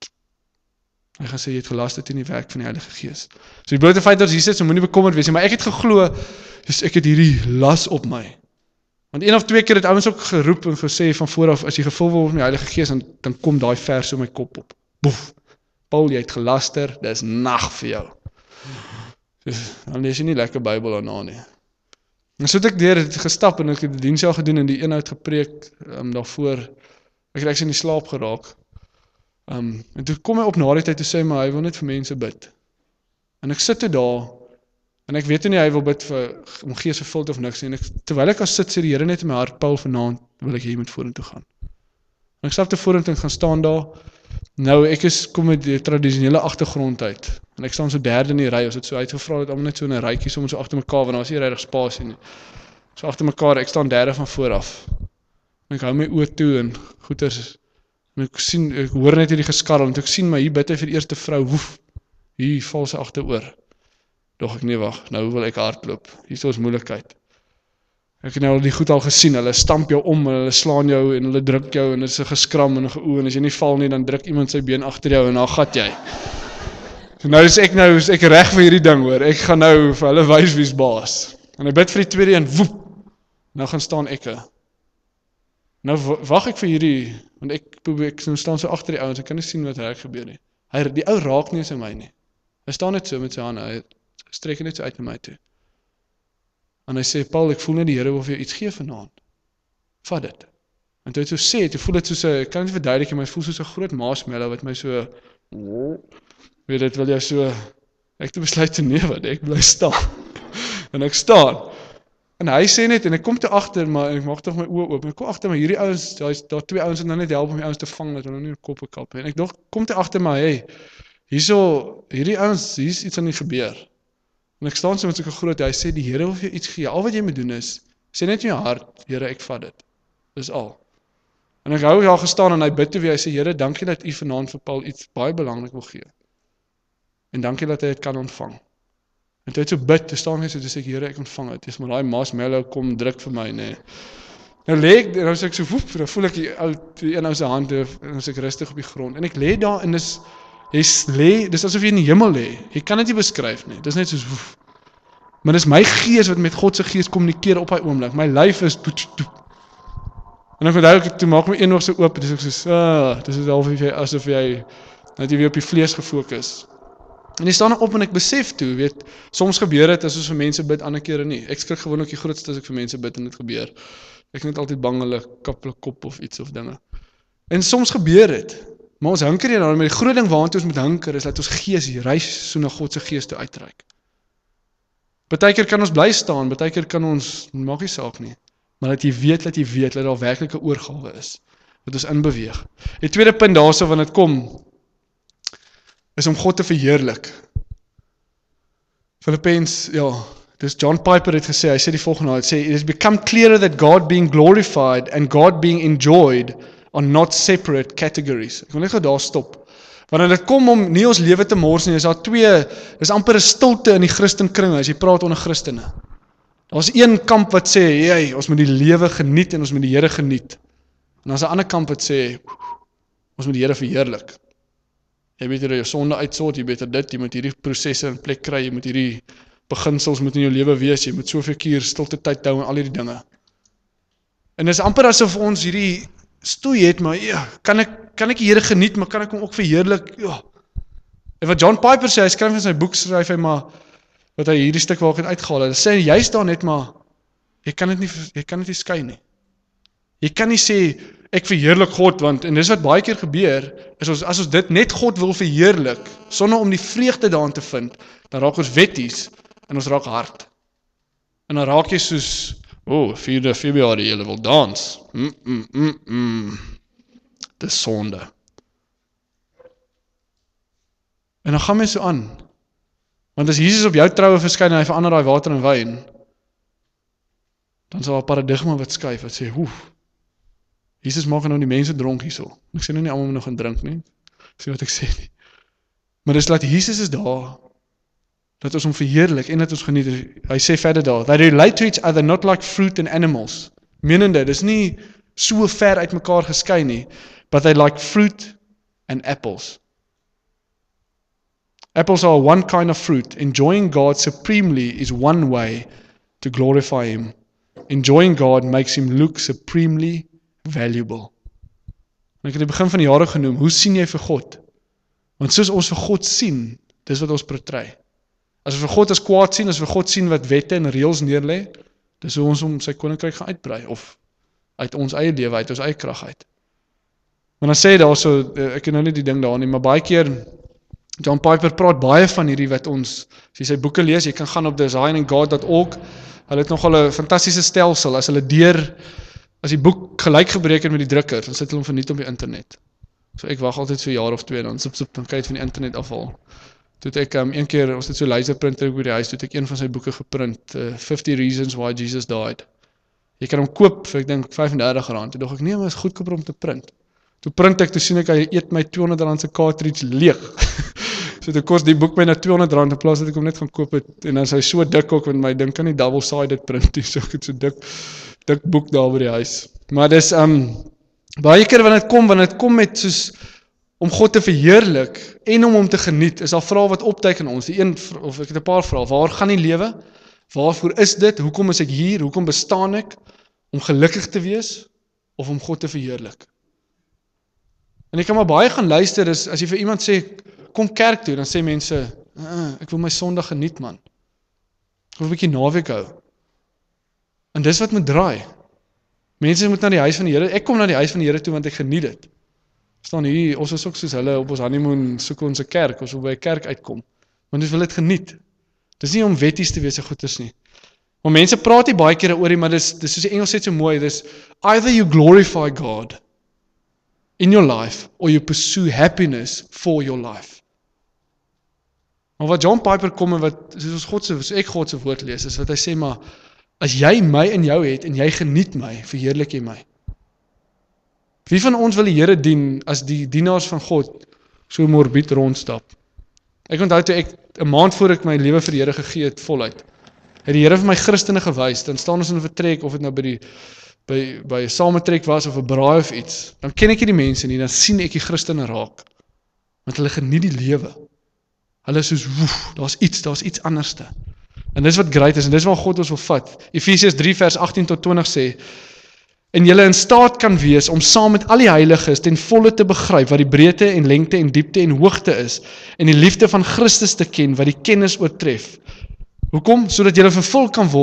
Hy gaan sê, jy het gelaster teen die werk van die Heilige Gees. So die blote feit dat ons hier sit, so moenie bekommerd wees nie, maar ek het geglo, dus ek het hierdie las op my. Want een of twee keer het ouens ook geroep en gesê van vooraf, as jy gevul word met die Heilige Gees, dan, dan kom daai vers op my kop op. Boef, Paul, jy het gelaster, dit is nag vir jou. Dus, dan lees jy nie lekker Bybel daarna nie. En so het ek deur het gestap, en ek het die diens al gedoen, en die inhoud gepreek, um, daarvoor, ek het ek in die slaap geraak. Um, en toe kom hy op na die tyd, toe sê, maar hy wil net vir mense bid. En ek sit toe daar, en ek weet nie, hy wil bid vir, om gees vervuld of niks, en ek, terwyl ek as sit, sê die Here net in my hart, Paul, vanaand wil ek hier met vorentoe gaan. En ek stap te vorentoe en gaan staan daar, nou, ek is, kom met die tradisionele agtergrond uit, en ek staan so derde in die ry, ons het so uitgevra, dat allemaal net so in een rykie, soms so achter mekaar, want daar was nie regtig spasie nie, so achter mekaar, ek staan derde van vooraf, en ek hou my oor toe, en goeders, en ek sien, ek hoor net hierdie geskarrel, en ek sien, maar hier bid hy vir die eerste vrou, woef, hier val sy agteroor, doch ek nie wacht, nou wil ek hardloop, hier is ons moeilikheid, ek het nou die goed al gesien, hulle stamp jou om, hulle slaan jou, en hulle druk jou, en dit is een geskram, en een geoe, en as jy nie val nie, dan druk iemand sy been achter jou, en dan gat jy, so nou is ek nou, is ek reg vir hierdie ding hoor, ek gaan nou vir hulle wys wie's baas, en ek bid vir die tweede een, woep, nou gaan staan ekke, nou wag ek vir hierdie, want ek probeer, ek staan so achter die ouens, ek kan nie sien wat reg gebeur nie, hy, die ou raak nie eens in my nie, hy staan net so met sy hande, hy strek net so uit na my toe, en hy sê, Paul, ek voel net die Here wil vir jou iets gee vanaand, vat dit, en toe hy so sê, toe voel dit soos, ek kan nie verduidelik, maar hy voel soos 'n groot marshmallow, wat my so, weet dit, wil jy so, ek te besluit te nee, wat, ek bly staan, en ek staan, en hy sê net, en ek kom te achter, maar ek maak toch my oë oop, en ek kom achter, maar hierdie ouens, daar is daar twee ouens, wat nou net help om die ouens te vang, dat hulle nie in koppe kap, en ek nog, kom te achter, maar hey, hierso, hierdie ouens, hier is iets aan die gebeur, en ek staan so met so'n groot, hy sê, die Here wil vir jou iets gee, al wat jy moet doen is, sê net in jou hart, Here, ek vat dit, dis al, en ek hou daar gestaan, en hy bid toe weer, hy sê, Here, dankie dat u vanaand vir Paul iets baie belangrik wil gee, en dankie dat hy het kan ontvang, en toe het so bid, toe staan hy so, toe sê ek, Here, ek ontvang het, dis maar die marshmallow kom druk vir my, nee, nou leek ek, en nou sê ek so, woep, dan voel ek die, die een ou sy hand, en dan sê ek rustig op die grond, en ek lê daar, en dis, jy lê, dis asof jy in die hemel lê, jy kan dit nie beskryf nie, dis net soos, woef, maar dis my gees, wat met God se gees kommunikeer op hy oomblik, my lyf is, toet, toet, en ek onthou ek, toe maak my een nog so oop, dis ek soos, ah, dis is al jy, asof jy, dat jy weer op die vlees gefokus, en jy staan op, en ek besef toe, weet, soms gebeur het, as ons vir mense bid, ander kere nie, ek skrik gewoon ook die grootste, as ek vir mense bid, en dit gebeur, ek net altyd bang, hulle kap hulle kop, of iets, of dinge, en soms gebeur het, Maar ons hunker nie daarna, maar die groot ding waartoe ons moet hunker is dat ons gees die reis so na God se gees toe uitreik. Partykeer kan ons bly staan, partykeer kan ons, maak nie saak nie, maar dat jy weet, dat jy weet, dat daar werklike oorgawe is, wat ons inbeweeg. Die tweede punt daarso, wanneer dit kom, is om God te verheerlik. Philippians, ja, dis John Piper het gesê, hy sê die volgende, hy sê, it has become clearer that God being glorified and God being enjoyed are not separate categories. Ek wil net gou daar stop. Wanneer dit kom om nie ons lewe te mors nie, is daar twee, is amper 'n stilte in die Christenkringe, as jy praat onder Christene. Daar's een kamp wat sê, hey, ons moet die lewe geniet en ons moet die Here geniet. En daar's 'n ander kamp wat sê, ons moet die Here verheerlik. Jy beter jou sonde uitsort, jy beter dit, jy moet hierdie prosesse in plek kry, jy moet hierdie beginsels moet in jou lewe wees, jy moet soveel keer stilte tyd hou en al hierdie dinge. En dit is amper asof ons hierdie stoei het, maar ja, kan ek kan ek die Here geniet, maar kan ek hom ook verheerlik? Ja. En wat John Piper sê, hy skryf in sy boek, skryf hy maar, wat hy hierdie stuk waar ek het uitgehaal het, hy sê, jy staan net maar, jy kan dit nie, jy kan dit nie skei nie. Jy kan nie sê, ek verheerlik God, want, en dis wat baie keer gebeur, is ons, as ons dit net God wil verheerlik, sonder om die vreugde daarin te vind, dan raak ons wetties, en ons raak hard. En dan raak jy soos, oh, vierde Februarie, julle wil dans. Mm, mm, mm, mm. Dis sonde. En dan gaan my so aan. Want as Jesus op jou troue verskyn en hy verander daai water in wyn, dan sal 'n paradigma wat skuif, wat sê, oef, Jesus maak nou die mense dronk hierso. Ek sê nou nie almal moet nog gaan drink nie. Sê wat ek sê nie. Maar dis dat Jesus is daar, dat ons hom verheerlik en dat ons geniet. Hy sê verder daar, they relate to each other not like fruit and animals. Menende, dis nie so ver uit mekaar geskei nie, but they like fruit and apples. Apples are one kind of fruit. Enjoying God supremely is one way to glorify Him. Enjoying God makes Him look supremely valuable. En ek het die begin van die jare genoem, hoe sien jy vir God? Want soos ons vir God sien, dis wat ons portray. As ons vir God as kwaad sien, as ons vir God sien wat wette en reëls neerlê, dis hoe ons om sy koninkryk gaan uitbrei, of uit ons eie lewe, uit ons eie krag uit. Maar dan sê hy daar so, ek ken nou nie die ding daar nie, maar baie keer, John Piper praat baie van hierdie wat ons, as jy sy boeke lees, jy kan gaan op design and god dot org, hulle het nogal 'n fantastiese stelsel, as hulle deur, as die boek gelyk gebreek het met die drukker, dan sit hulle hom verniet op die internet. So ek wag altyd vir 'n jaar of twee, dan sip sip, dan kyk van die internet afhaal. Toe ek um, een keer, ons het so laserprinter by die huis, toe ek een van sy boeke geprint, uh, fifty Reasons Why Jesus Died. Jy kan hom koop vir, ek dink, vyf-en-dertig rand. Toe dog ek, nee, maar is goedkoper om te print. Toe print ek, toe sien ek, hy eet my tweehonderd rand se cartridge leeg. So toe kos die boek my na tweehonderd rand, in plaas dat ek hom net gaan koop het, en dan is hy so dik ook, want my ding kan nie double-sided print, so ek het so dik, dik boek daar by die huis. Maar dis, um, baie keer wanneer dit kom, wanneer dit kom met soos, om God te verheerlik, en om hom te geniet, is daar vrae wat opduik in ons, die een, of ek het 'n paar vrae, waar gaan die lewe? Waarvoor is dit? Hoekom is ek hier? Hoekom bestaan ek? Om gelukkig te wees, of om God te verheerlik? En ek kan maar baie gaan luister, is, as jy vir iemand sê, kom kerk toe, dan sê mense, ah, ek wil my Sondag geniet, man. Ek wil 'n bietjie naweek hou. En dis wat moet draai. Mense moet na die huis van die Here, ek kom na die huis van die Here toe, want ek geniet dit. Staan hier, ons is ook soos hulle, op ons honeymoon, soek ons 'n kerk, ons wil by 'n kerk uitkom. Want ons wil dit geniet. Dis nie om wetties te wees en goeders nie. Maar mense praat nie baie keer oor nie, maar dis, dis soos die Engels sê so mooi, dis, either you glorify God in your life, or you pursue happiness for your life. Maar wat John Piper kom en wat, soos God se, soos ek God se woord lees, is wat hy sê, maar, as jy my in jou het, en jy geniet my, verheerlik jy my. Wie van ons wil die Here dien, as die dienaars van God, so morbied rondstap? Ek onthou toe ek, 'n maand voor ek my lewe vir die Here gegee het, voluit, het die Here vir my Christene gewys, dan staan ons in 'n vertrek, of het nou by die, by, by 'n sametrek was, of 'n braai of iets, dan ken ek nie die mense nie, dan sien ek die Christene raak, want hulle geniet die lewe. Hulle is soos, woef, daar's iets, daar's iets anderste. En dis wat great is, en dis waar God ons wil vat. Efesiërs drie vers agttien tot twintig sê, en julle in staat kan wees om saam met al die heiliges ten volle te begryp wat die breedte en lengte en diepte en hoogte is, en die liefde van Christus te ken, wat die kennis oortref. Hoekom? Sodat julle vervul kan word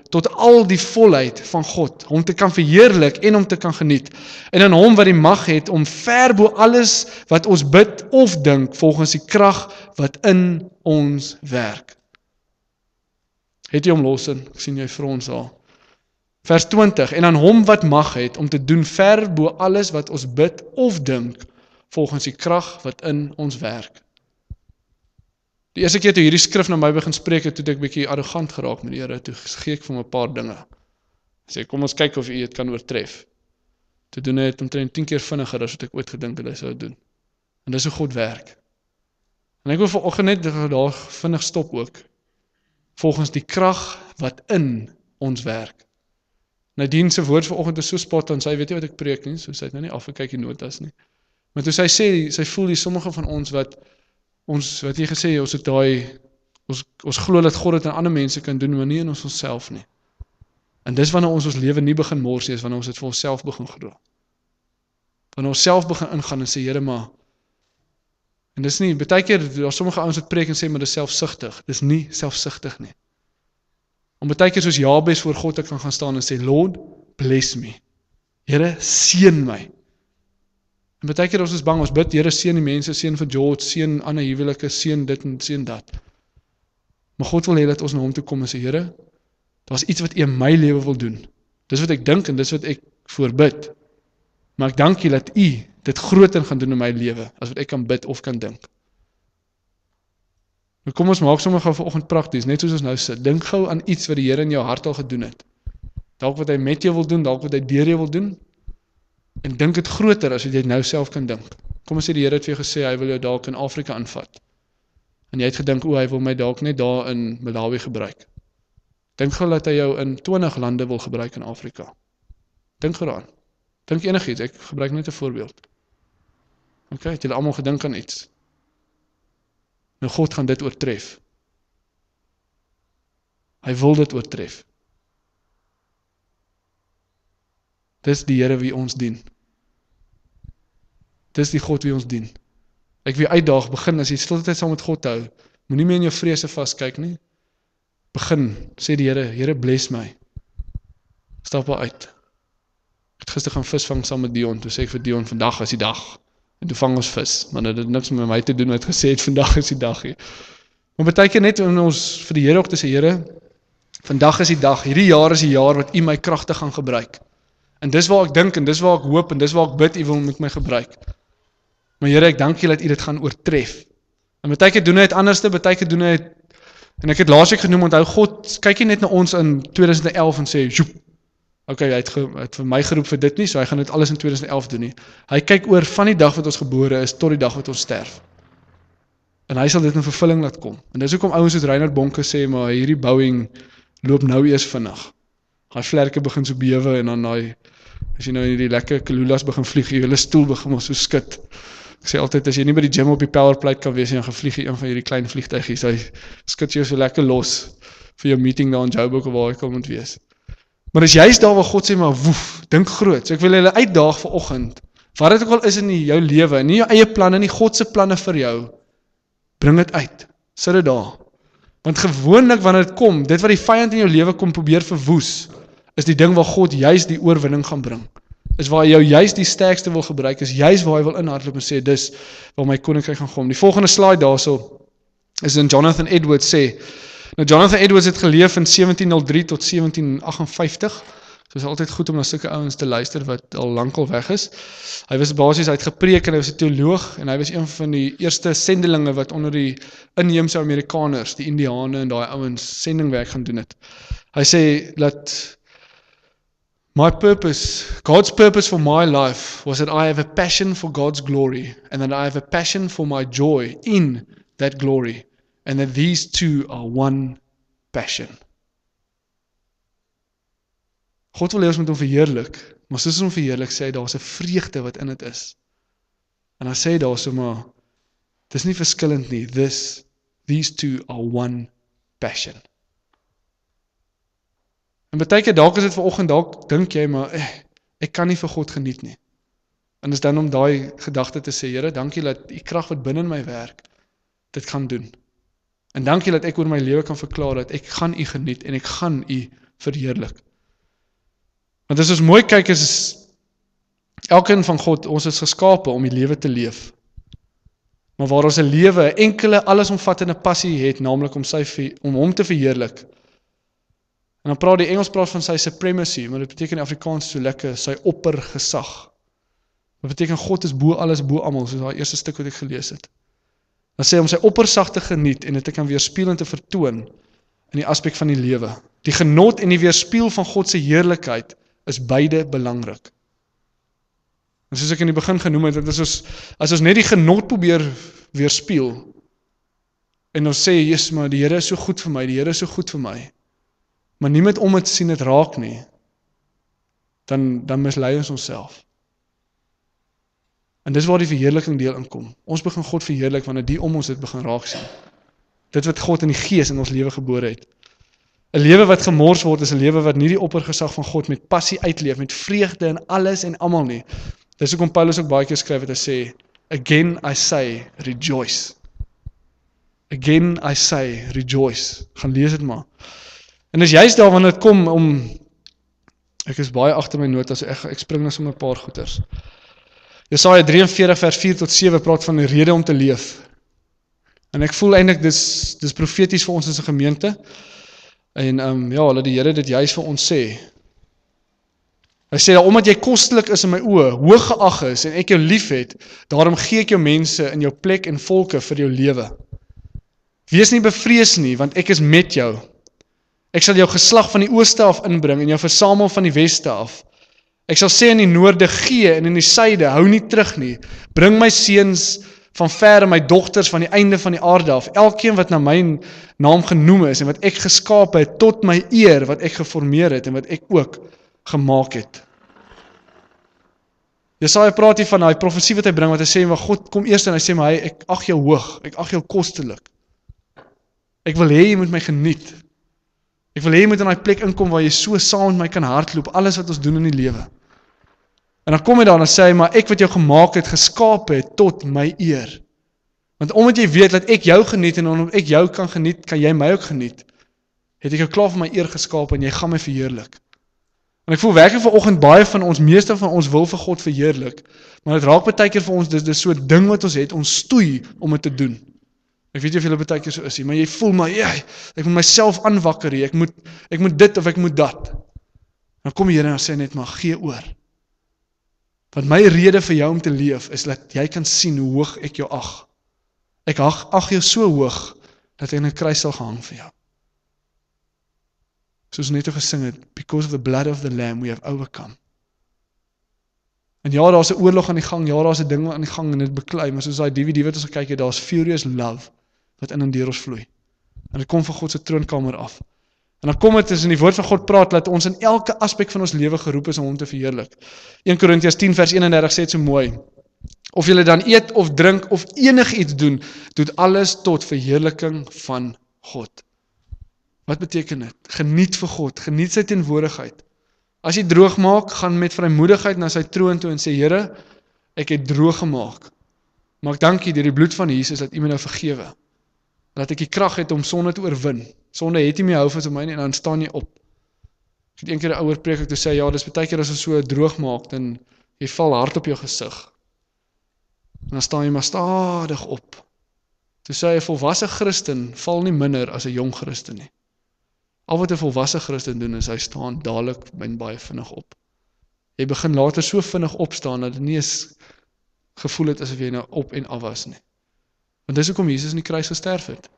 tot al die volheid van God, hom te kan verheerlik en hom te kan geniet. En in hom wat die mag het om ver bo alles wat ons bid of dink, volgens die krag wat in ons werk. Het jy hom los in? Ek sien jy vir ons al. Vers twintig, en aan hom wat mag het om te doen ver bo alles wat ons bid of dink, volgens die krag wat in ons werk. Die eerste keer toe hierdie skrif na my begin spreek het, toe ek bietjie arrogant geraak met die Here, toe gee ek vir hom 'n paar dinge. Sê, kom ons kyk of u dit kan oortref. Toe doen hy dit omtrent tien keer vinniger as wat ek ooit gedink het hy sou doen. En dis hoe God werk. En ek wil vanoggend net daar vinnig stop ook. Volgens die krag wat in ons werk. Nadine se woord vanoggend is so spot on, sy weet nie wat ek preek nie, so sy het nou nie afgekyk die notas nie. Maar toe sy sê, sy voel die sommige van ons wat ons, wat jy gesê, ons het daai, ons, ons glo dat God dit aan ander mense kan doen, maar nie in ons onsself nie. En dis wanneer ons ons lewe nie begin mors nie, is wanneer ons dit vir onsself begin glo. Wanneer ons self begin ingaan en sê, Here, maar, en dis nie, baie keer, daar sommige ouens wat preek en sê, maar dis selfsugtig, dis nie selfsugtig nie. Om baie keer soos Jabes voor God te kan gaan staan en sê, Lord, bless me. Here, seën my. En baie keer ons is bang, ons bid, Here, seën die mense, seën vir George, seën ander huwelike, seën dit en seën dat. Maar God wil hê dat ons na hom toe kom en sê, Here, daar's iets wat U in my lewe wil doen. Dis wat ek dink en dis wat ek voorbid. Maar ek dank U dat U dit groter gaan doen in my lewe, as wat ek kan bid of kan dink. Nou kom ons maak sommer gou vanoggend prakties, net soos ons nou sit. Dink gou aan iets wat die Here in jou hart al gedoen het. Dalk wat hy met jou wil doen, dalk wat hy deur jou wil doen. En dink dit groter as wat jy nou self kan dink. Kom ons sê die Here het vir jou gesê, hy wil jou dalk in Afrika aanvat. En jy het gedink, o, hy wil my dalk net daar in Malawi gebruik. Dink gou dat hy jou in twintig lande wil gebruik in Afrika. Dink gou daaraan. Dink enigiets, ek gebruik net 'n voorbeeld. Ok, het julle almal gedink aan iets? Nou God gaan dit oortref. Hy wil dit oortref. Dis die Here wie ons dien. Dis die God wie ons dien. Ek wil uitdaag, begin as jy stilte saam met God hou, moenie meer in jou vrese vaskyk nie. Begin, sê die Here, Here bless my. Stap al uit. Ek het gister gaan visvang saam met Dion, toe sê ek vir Dion, vandag is die dag. En toe vang ons vis, maar dit het niks met my te doen wat gesê het, vandag is die dag hier. Maar baie keer net om ons vir die Here ook te sê, Here, vandag is die dag, hierdie jaar is die jaar wat U my kragtig gaan gebruik. En dis waar ek dink, en dis waar ek hoop, en dis waar ek bid, U wil met my gebruik. Maar Here, ek dank U dat U dit gaan oortref. En baie keer doen hy dit anderste, baie keer doen hy dit, en ek het laasweek genoem, onthou God, kyk nie net na ons in twintig elf en sê, joep, ok, hy het, ge, hy het vir my geroep vir dit nie, so hy gaan dit alles in twintig elf doen nie. Hy kyk oor van die dag wat ons gebore is, tot die dag wat ons sterf. En hy sal dit in vervulling laat kom. En dis hoekom ouens soos Reinhard Bonke sê, maar hierdie Boeing loop nou eers vinnig. Daai vlerke begin so bewe, en dan daai, as jy nou hierdie lekker kalulas begin vlieg, jy hele stoel begin maar so skit. Ek sê altyd, as jy nie by die gym op die powerplate kan wees, dan gaan vlieg jy een van hierdie klein vliegtuigies, hy skit jy so lekker los, vir jou meeting daar in Joburg, of waar ek al moet wees. Maar as jy is daar waar God sê, maar woef, dink groot, so ek wil julle uitdaag vanoggend, wat dit ook al is in jou lewe, nie jou eie planne, nie God se planne vir jou, bring dit uit, sit dit daar, want gewoonlik wanneer dit kom, dit wat die vyand in jou lewe kom probeer verwoes, is die ding waar God juist die oorwinning gaan bring, is waar hy jou juist die sterkste wil gebruik, is juist waar hy wil inhardloop en sê, dis waar my koninkryk gaan kom. Die volgende slide daarso, is in Jonathan Edwards sê, nou Jonathan Edwards het geleef in sewentien nul drie tot sewentien agt vyf, so is altyd goed om na sulke ouens te luister wat al lankal weg is. Hy was basies, hy het gepreek en hy was 'n teoloog en hy was een van die eerste sendelinge wat onder die inheemse Amerikaners, die Indiane en daai ouens sendingwerk gaan doen het. Hy sê dat my purpose, God's purpose for my life was that I have a passion for God's glory and that I have a passion for my joy in that glory and that these two are one passion. God wil hê ons moet hom verheerlik, maar soos ons hom verheerlik, sê hy daar's 'n vreugde wat in dit is. En dan sê hy daar so maar, dis nie verskillend nie, this, these two are one passion. En baie keer dalk is dit vanoggend, dalk dink jy maar, eh, ek kan nie vir God geniet nie. En dis dan om daai gedagte te sê, Here, dankie dat die krag wat binne in my werk, dit kan doen. En dankie dat ek oor my lewe kan verklaar dat ek gaan U geniet en ek gaan U verheerlik. Want as ons mooi kyk, is elkeen van God, ons is geskape om die lewe te leef. Maar waar ons 'n lewe, 'n enkele allesomvattende passie het, naamlik om sy om hom te verheerlik. En dan praat die Engels praat van sy supremacy, maar dit beteken in Afrikaans so lekker, sy oppergesag. Dit beteken God is bo alles, bo almal, soos daai eerste stuk wat ek gelees het. Dan sê hy om sy oppersag te geniet en dit te kan weerspieël en te vertoon in die aspek van die lewe. Die genot en die weerspieël van God se heerlikheid is beide belangrik. En soos ek in die begin genoem het, dat as ons, as ons net die genot probeer weerspieël en ons sê, Jesus, maar die Here is so goed vir my, die Here is so goed vir my, maar niemand om het sien het raak nie, dan, dan mislei ons onsself. En dis waar die verheerliking deel inkom. Ons begin God verheerlik wanneer die om ons dit begin raak sien. Dit wat God in die gees in ons lewe gebore het. 'n Lewe wat gemors word is 'n lewe wat nie die oppergesag van God met passie uitleef, met vreugde in alles en almal nie. Dis hoekom Paulus ook baie keer skryf wat hy sê, again I say, rejoice. Again I say, rejoice. Gaan lees dit maar. En dis juist daar wanneer dit kom om, ek is baie agter my notas, so ek, ek spring nou sommer 'n paar goeters. Jesaja drie en veertig vers vier tot sewe praat van die rede om te leef. En ek voel eintlik dis dis profeties vir ons as 'n gemeente. En um, ja, laat die Here dit juis vir ons sê. Hy sê, omdat jy kostelik is in my oë, hoog geag is en ek jou liefhet, daarom gee ek jou mense in jou plek en volke vir jou lewe. Wees nie bevrees nie, want ek is met jou. Ek sal jou geslag van die ooste af inbring en jou versamel van die weste af. Ek sal sê in die noorde gee en in die suide hou nie terug nie. Bring my seuns van ver en my dogters van die einde van die aarde af. Elkeen wat na my naam genoem is en wat ek geskaap het tot my eer, wat ek geformeer het en wat ek ook gemaak het. Jesaja praat hier van daai profesie wat hy bring, wat hy sê, maar God kom eers en hy sê, maar hy, ek ag jou hoog, ek ag jou kostelik. Ek wil hê jy moet my geniet. Ek wil hê jy moet in daai plek inkom waar jy so saam met my kan hardloop, alles wat ons doen in die lewe. En dan kom hy daar en sê hy, maar ek wat jou gemaak het, geskaap het tot my eer. Want omdat jy weet dat ek jou geniet en omdat ek jou kan geniet, kan jy my ook geniet. Het ek jou klaar vir my eer geskaap en jy gaan my verheerlik. En ek voel werklik vanoggend baie van ons, meeste van ons wil vir God verheerlik, maar dit raak baie keer vir ons, dis, dis so 'n ding wat ons het, ons stoei om dit te doen. Ek weet nie of julle baie keer so is, maar jy voel maar, ja, ek moet myself aanwakker hier, ek moet, ek moet dit of ek moet dat. Dan kom die Here en sê net maar, gee oor. Want my rede vir jou om te leef, is dat jy kan sien hoe hoog ek jou ag. Ek ag, ag jou so hoog, dat hy in 'n kruis sal gehang vir jou. Soos net gesing het, because of the blood of the lamb we have overcome. En ja, daar's 'n oorlog aan die gang, ja, daar's 'n ding aan die gang en dit beklei, maar soos daai D V D wat ons gekyk het, daar's furious love wat in en deur ons vloei. En dit kom van God se troonkamer af. En dan kom dit as in die woord van God praat dat ons in elke aspek van ons lewe geroep is om hom te verheerlik. Eerste Korintiërs tien vers eenendertig sê dit so mooi. Of julle dan eet of drink of enigiets doen, doet alles tot verheerliking van God. Wat beteken dit? Geniet vir God, geniet sy teenwoordigheid. As jy droog maak, gaan met vrymoedigheid na sy troon toe en sê, Here, ek het droog gemaak. Maar ek dank U deur die bloed van Jesus dat U my nou vergewe. Dat ek die krag het om sonde te oorwin. Sonde het nie meer hou van my nie en dan staan jy op. Ek het een keer 'n ouer preek ek toe sê, ja, dis baie keer as ons so droog maak, dan jy val hard op jou gesig. En dan staan jy maar stadig op. Toe sê hy, 'n volwasse Christen val nie minder as 'n jong Christen nie. Al wat 'n volwasse Christen doen is hy staan dadelik en baie vinnig op. Jy begin later so vinnig opstaan dat dit nie eens gevoel het asof jy nou op en af was nie. Want dis hoekom Jesus in die kruis gesterf het.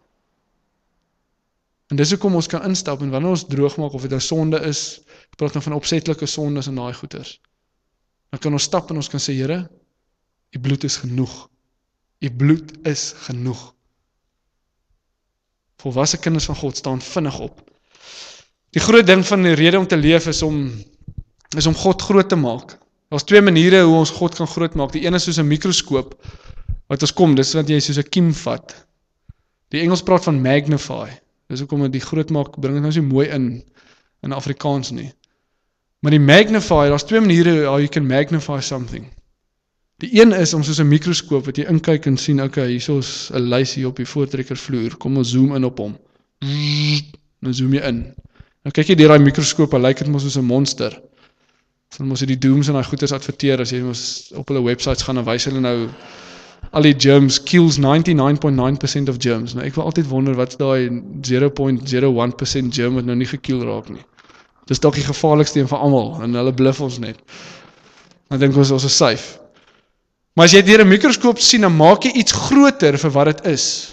En dis hoekom ons kan instap en wanneer ons droog maak of dit nou sonde is, ek praat nou van opsetlike sondes en daai goeters. Dan kan ons stap en ons kan sê, Here, U bloed is genoeg. U bloed is genoeg. Volwasse kinders van God staan vinnig op. Die groot ding van die rede om te leef is om, is om God groot te maak. Daar's twee maniere hoe ons God kan groot maak. Die een is soos 'n mikroskoop, wat ons kom, dis wat jy soos 'n kiem vat. Die Engels praat van magnify. Dis hoekom dit die groot maak, bring dit nou so mooi in, in Afrikaans nie. Maar die magnify, daar's twee maniere how you can magnify something. Die een is om soos 'n mikroskoop, wat jy inkyk en sien, okay, hier is 'n lys hier op die voortrekkervloer, kom ons zoom in op hom. Dan zoom jy in. Nou kyk jy deur daai mikroskoop, en lyk dit mos soos 'n monster. Dan mos jy die dooms en daai goeders adverteer, as jy mos op hulle websites gaan, en wys hulle nou al die germs, kills ninety-nine point nine percent of germs. Nou ek wil altyd wonder, wat is daai zero point zero one percent germ wat nou nie gekill raak nie. Dis dalk die gevaarlikste een van almal, en hulle bluf ons net. Dan dink ons, ons is safe. Maar as jy deur 'n mikroskoop sien, dan maak jy iets groter vir wat dit is.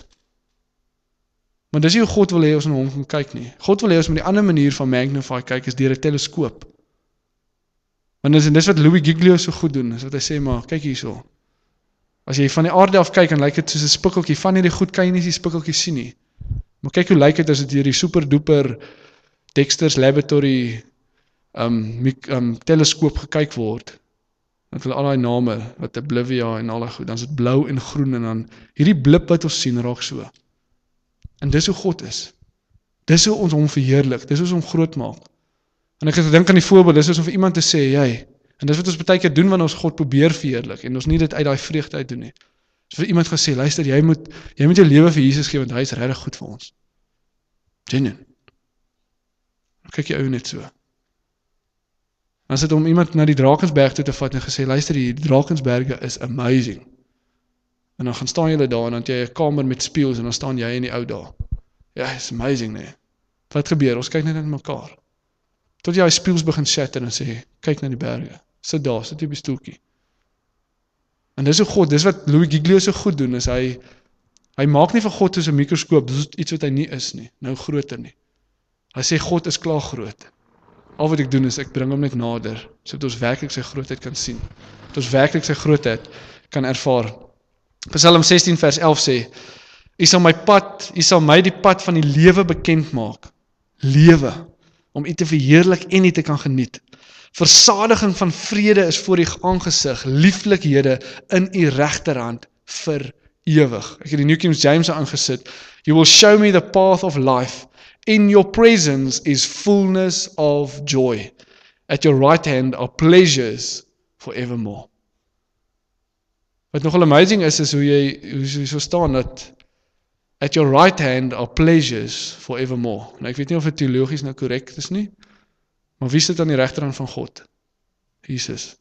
Maar dis nie hoe God wil hê ons na hom kan kyk nie. God wil hê ons met die ander manier van magnify kyk, is deur 'n teleskoop. Want dis, dis wat Louis Giglio so goed doen, is wat hy sê, maar kyk hierso. As jy van die aarde af kyk, en lyk dit soos 'n spikkeltjie, van hierdie goed kan jy nie die spikkeltjie sien nie. Maar kyk hoe lyk dit as dit deur die super duper Dexter's Laboratory um, um, teleskoop gekyk word. Dat hulle al die name, wat Oblivia en al die goed, dan is dit blou en groen, en dan hierdie blip wat ons sien raak so. En dis hoe God is. Dis hoe ons hom verheerlik, dis hoe ons hom groot maak. En ek het gedink aan die voorbeeld, dis om vir iemand te sê, jy, en dis wat ons baie keer doen, wanneer ons God probeer verheerlik, en ons nie dit uit daai vreugde uit doen nie. Dis vir iemand gesê, luister, jy moet, jy moet jou lewe vir Jesus gee, want hy is regtig goed vir ons. Genuine. Dan kyk jy ou net so. Dan sit om iemand na die Drakensberg toe te vat, en gesê, luister, die Drakensberge is amazing. En dan gaan staan julle daar, en dan het jy 'n kamer met spieëls, en dan staan jy in die ou daar. Ja, it's amazing, nee. Wat gebeur? Ons kyk net in mekaar. Tot jy die spieëls begin shatter, en sê, kyk na die berge. Sit daar, sit jy op die stoeltjie. En dis hoe God, dis wat Louis Giglio so goed doen, is hy, hy maak nie van God soos 'n mikroskoop, dis iets wat hy nie is nie, nou groter nie. Hy sê, God is klaar groot. Al wat ek doen is, ek bring hom net nader, sodat ons werklik sy grootheid kan sien. Dat ons werklik sy grootheid kan ervaar. Psalm sixteen vers elf sê, U sal my pad, U sal my die pad van die lewe bekend maak. Lewe, om U te verheerlik en U te kan geniet. Versadiging van vrede is voor U aangesig, lieflikhede in U regterhand vir ewig. Ek het die New King James aangesit. You will show me the path of life. In your presence is fullness of joy. At your right hand are pleasures forevermore. Wat nogal amazing is, is hoe jy, hoe jy so staan, dat at your right hand are pleasures forevermore. Nou ek weet nie of dit teologies nou korrek is nie, maar wie sit aan die regterhand van God? Jesus.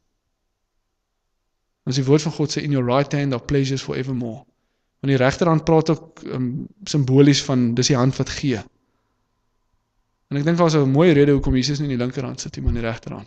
As die woord van God sê, in your right hand are pleasures forevermore. Want die regterhand praat ook um, simbolies van, dis die hand wat gee. En ek dink daar is 'n mooi rede hoekom Jesus nie in die linkerhand sit, maar in die regterhand.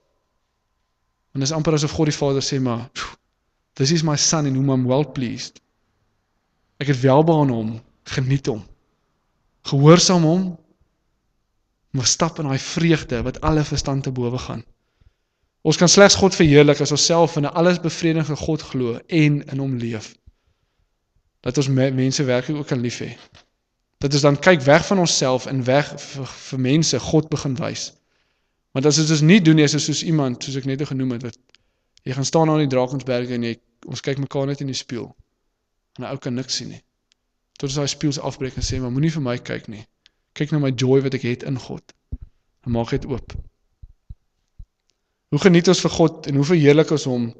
En dis amper asof God die Vader sê, maar this is my son in whom I'm well pleased. Ek het welbehae aan hom, geniet hom, gehoorsaam hom, maar stap in daai vreugde wat alle verstand te bowe gaan. Ons kan slegs God verheerlik as ons self in 'n alles bevredigende God glo en in hom leef. Dat ons me, mense werklik ook kan lief hê. Dat ons dan kyk weg van onsself en weg vir, vir mense God begin wys. Want as ons dit nie doen, is dit soos iemand, soos ek net genoem het, wat jy gaan staan aan die Drakensberge en jy, ons kyk mekaar net in die spieël. En 'n ou kan niks sien nie. Tot ons daai spieëls afbreek en sê, maar moenie vir my kyk nie. Kyk na my joy wat ek het in God. En maak dit oop. Hoe geniet ons vir God en hoe verheerlik ons hom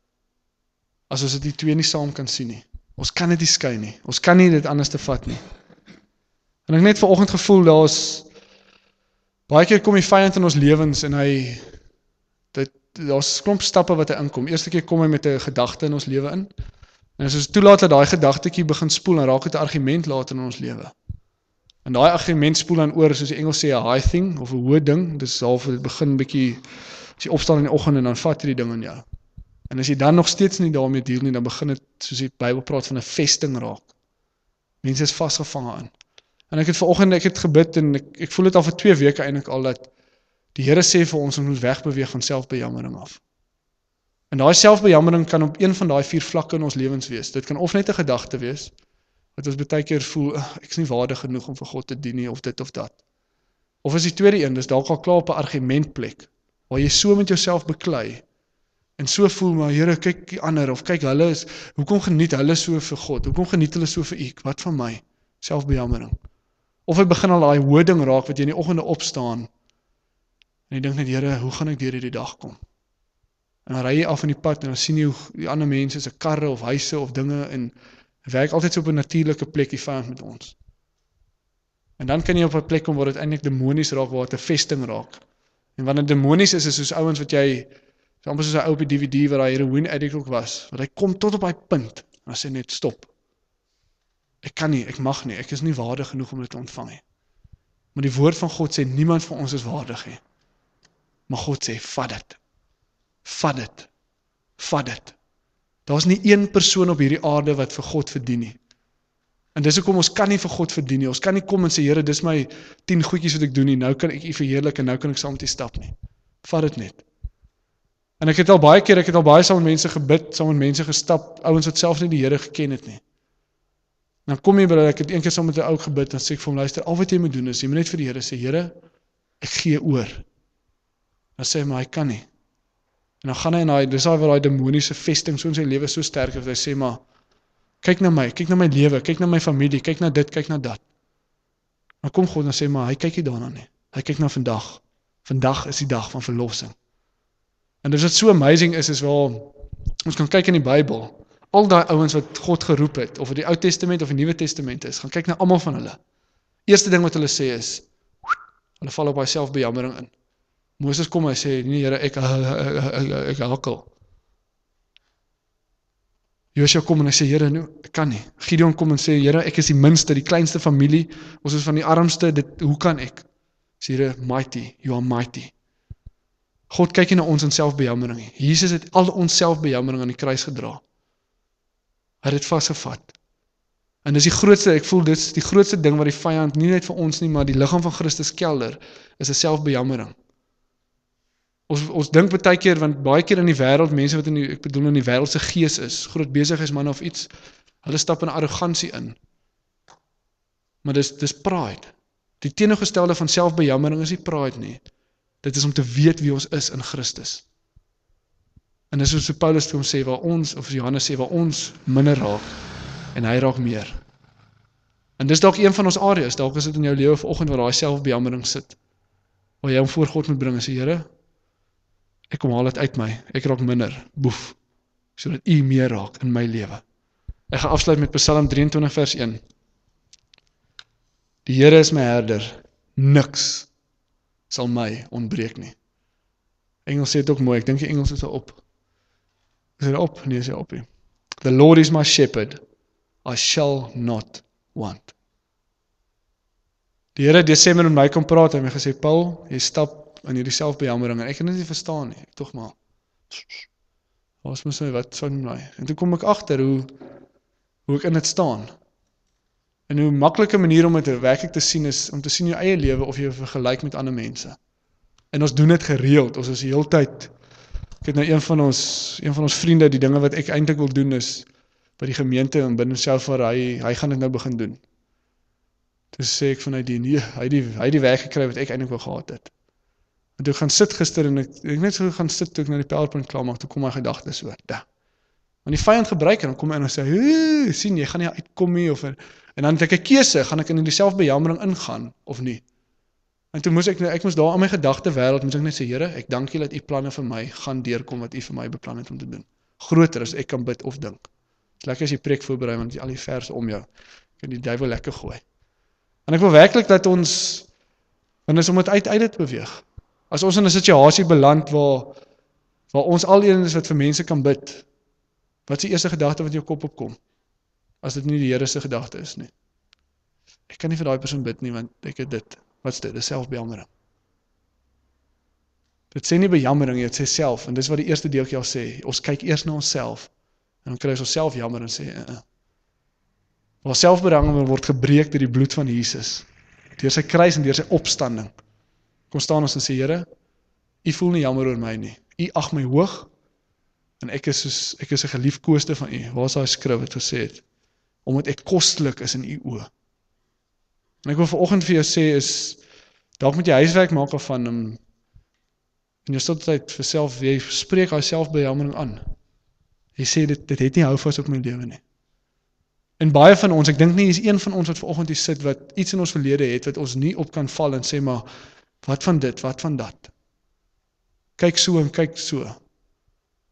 as ons dit die twee nie saam kan sien nie. Ons kan dit nie skei nie. Ons kan nie dit anders te vat nie. En ek net vanoggend gevoel, daar's baie keer kom die vyand in ons lewens en hy dit daar's klomp stappe wat hy inkom. Eerste keer kom hy met 'n gedagte in ons lewe in. En as ons toelaat dat daai gedagtetjie begin spoel, dan raak dit 'n argument later in ons lewe. En daai argument spoel dan oor, soos die Engels sê, 'n high thing of 'n hoë ding. Dis half dit begin bietjie as jy opstaan in die oggend en dan vat jy die ding in jou. En as jy dan nog steeds nie daarmee deel nie, dan begin dit, soos die Bybel praat, van 'n vesting raak. Mense is vasgevang aan. En ek het vanoggend ek het gebid en ek, ek voel dit al vir twee weke eintlik al dat die Here sê vir ons ons moet wegbeweeg van selfbejammering af. En daai selfbejammering kan op een van daai vier vlakke in ons lewens wees. Dit kan of net 'n gedagte wees, wat ons baie keer voel, ek is nie waardig genoeg om vir God te dien nie, of dit of dat. Of is die tweede een, dis dalk al klaar op 'n argumentplek, waar jy so met jouself beklei, en so voel, maar Here, kyk die ander, of kyk hulle is, hoekom geniet hulle so vir God, hoekom geniet hulle so vir ek, wat van my, selfbejammering. Of hy begin al daai hoë ding raak, wat jy in die oggende opstaan, en jy dink net, Here, hoe gaan ek deur hierdie dag kom? En dan ry jy af in die pad, en dan sien jy hoe die ander mense se karre, of huise, of dinge, en werk altyd so op 'n natuurlike plek die vyand met ons. En dan kan jy op 'n plek kom waar dit eintlik demonies raak, waar dit 'n vesting raak. En wanneer demonies is, is soos ouens wat jy, so amper soos 'n ou op die D V D wat hy heroïne addict ook was, wat hy kom tot op hy punt, en hy sê net stop. Ek kan nie, ek mag nie, ek is nie waardig genoeg om dit te ontvang nie. Maar die woord van God sê, niemand van ons is waardig nie. Maar God sê, vat dit. Vat dit. Vat dit. Daar is nie een persoon op hierdie aarde wat vir God verdien nie. En dis hoekom ons kan nie vir God verdien nie. Ons kan nie kom en sê, Here, dis my tien goedjies wat ek doen nie. Nou kan ek U verheerlik en nou kan ek saam met U stap nie. Vat dit net. En ek het al baie keer, ek het al baie saam met mense gebid, saam met mense gestap, ouens wat self nie die Here geken het nie. Dan kom jy by, ek het een keer saam met 'n ou gebid, dan sê ek vir hom, luister, al wat jy moet doen is, jy moet net vir die Here sê, Here, ek gee oor. Dan sê hy, maar hy kan nie. En dan gaan hy en hy, dis al waar die demoniese vesting so in sy lewe so sterk is, hy sê, maar, kyk na my, kyk na my lewe, kyk na my familie, kyk na dit, kyk na dat. Dan kom God en sê, maar hy kyk nie daarna nie. Hy kyk na vandag. Vandag is die dag van verlossing. En dis wat so amazing is, is wel, ons kan kyk in die Bybel, al daai ouens wat God geroep het, of die Ou Testament of die Nuwe Testament is, gaan kyk na almal van hulle. Eerste ding wat hulle sê is, hulle val op hy selfbejammering in. Moses kom en hy sê, nee Here, ek, ek, ek, ek, ek hakkel. Josua kom en hy sê, Here, nou, ek kan nie. Gideon kom en sê, Here, ek is die minste, die kleinste familie, ons is van die armste, dit, hoe kan ek? Sê, Here, mighty, you are mighty. God kyk nie na ons in selfbejammering nie. Jesus het al ons selfbejammering aan die kruis gedra. Hy het dit vasgevat. En dis die grootste, ek voel dit is die grootste ding wat die vyand, nie net vir ons nie, maar die liggaam van Christus kelder, is 'n selfbejammering. Ons, ons dink baie keer, want baie keer in die wêreld, mense wat in die, ek bedoel in die wêreldse gees is, groot besigheidsman of iets, hulle stap in arrogansie in. Maar dis, dis pride. Die teenoorgestelde van selfbejammering is nie pride nie. Dit is om te weet wie ons is in Christus. En dis soos Paulus toe hom sê, waar ons, of Johannes sê, waar ons minder raak, en hy raak meer. En dis dalk een van ons areas, dalk is dit in jou lewe vanoggend waar daai selfbejammering sit, waar jy hom voor God moet bring en sê, Here, ek kom haal dit uit my, ek raak minder, boef, sodat U meer raak in my lewe. Ek gaan afsluit met Psalm drieëntwintig vers een. Die Here is my herder, niks sal my ontbreek nie. Engels sê dit ook mooi, ek dink die Engels is op. Is dit op? Nee, is dit op nie. The Lord is my shepherd, I shall not want. Die Here Desember met my kom praat, hy het my gesê, Paul, jy stap in hierdie selfbejammering, en ek kan dit nie verstaan nie, ek tog maar, was my sê, wat van my? En toe kom ek agter hoe, hoe ek in dit staan. En hoe maklike manier om dit werklik te sien is, om te sien jou eie lewe, of jy vergelyk met ander mense. En ons doen dit gereeld, ons is die hele tyd, ek het nou een van ons, een van ons vriende, die dinge wat ek eintlik wil doen is, by die gemeente, en binne self waar hy, hy gaan dit nou begin doen. Toe sê ek van hy die, nee, hy die, hy die werk gekry wat ek eintlik wil gehad het. En toe gaan sit gister, en ek, ek net so gaan sit, toe ek na die PowerPoint klaar maak, toe kom my gedagte so, da. Want die vyand gebruik, en dan kom hy en dan sê, sien, jy gaan nie uitkom nie, of, en dan het ek 'n keuse, gaan ek in die selfbejammering ingaan, of nie. En toe moes ek, ek moes daar aan my gedagte wêreld, moes ek net sê, Here, ek dank U dat U planne vir my gaan deurkom, wat U vir my beplan het om te doen. Groter as ek kan bid of dink. Dit is lekker as jy preek voorberei, want jy al die verse om jou, kan die duiwel lekker gooi. En ek wil werklik dat ons, en is om het uit, uit dit beweeg. As ons in 'n situasie beland, waar, waar ons al een is wat vir mense kan bid, wat is die eerste gedagte wat in jou kop opkom? As dit nie die Here se gedagte is nie. Ek kan nie vir daai persoon bid nie, want ek het dit. Wat is dit? Dis selfbejammering. Dit sê nie bejammering, dit sê self, en dis wat die eerste deeltjie al sê, ons kyk eers na onsself, en dan kry ons onsself jammer en sê, uh, uh. Waar selfbejammering word gebreek deur die bloed van Jesus, deur sy kruis en deur sy opstanding, kom staan ons en sê, Here, U voel nie jammer oor my nie, U ag my hoog, en ek is soos, ek is 'n geliefkoeste van U, waar is daai skrif wat gesê het, omdat ek kostelik is in U oë. En ek wil vanoggend vir jou sê is, dalk moet jy huiswerk maak af van, um, in jou stiltyd vir self, jy spreek hy selfbejammering aan. Jy sê, dit, dit het nie hou vas op my lewe nie. En baie van ons, ek dink nie, is een van ons wat vanoggend hier sit, wat iets in ons verlede het, wat ons nie op kan val en sê, maar, wat van dit, wat van dat? Kyk so en kyk so.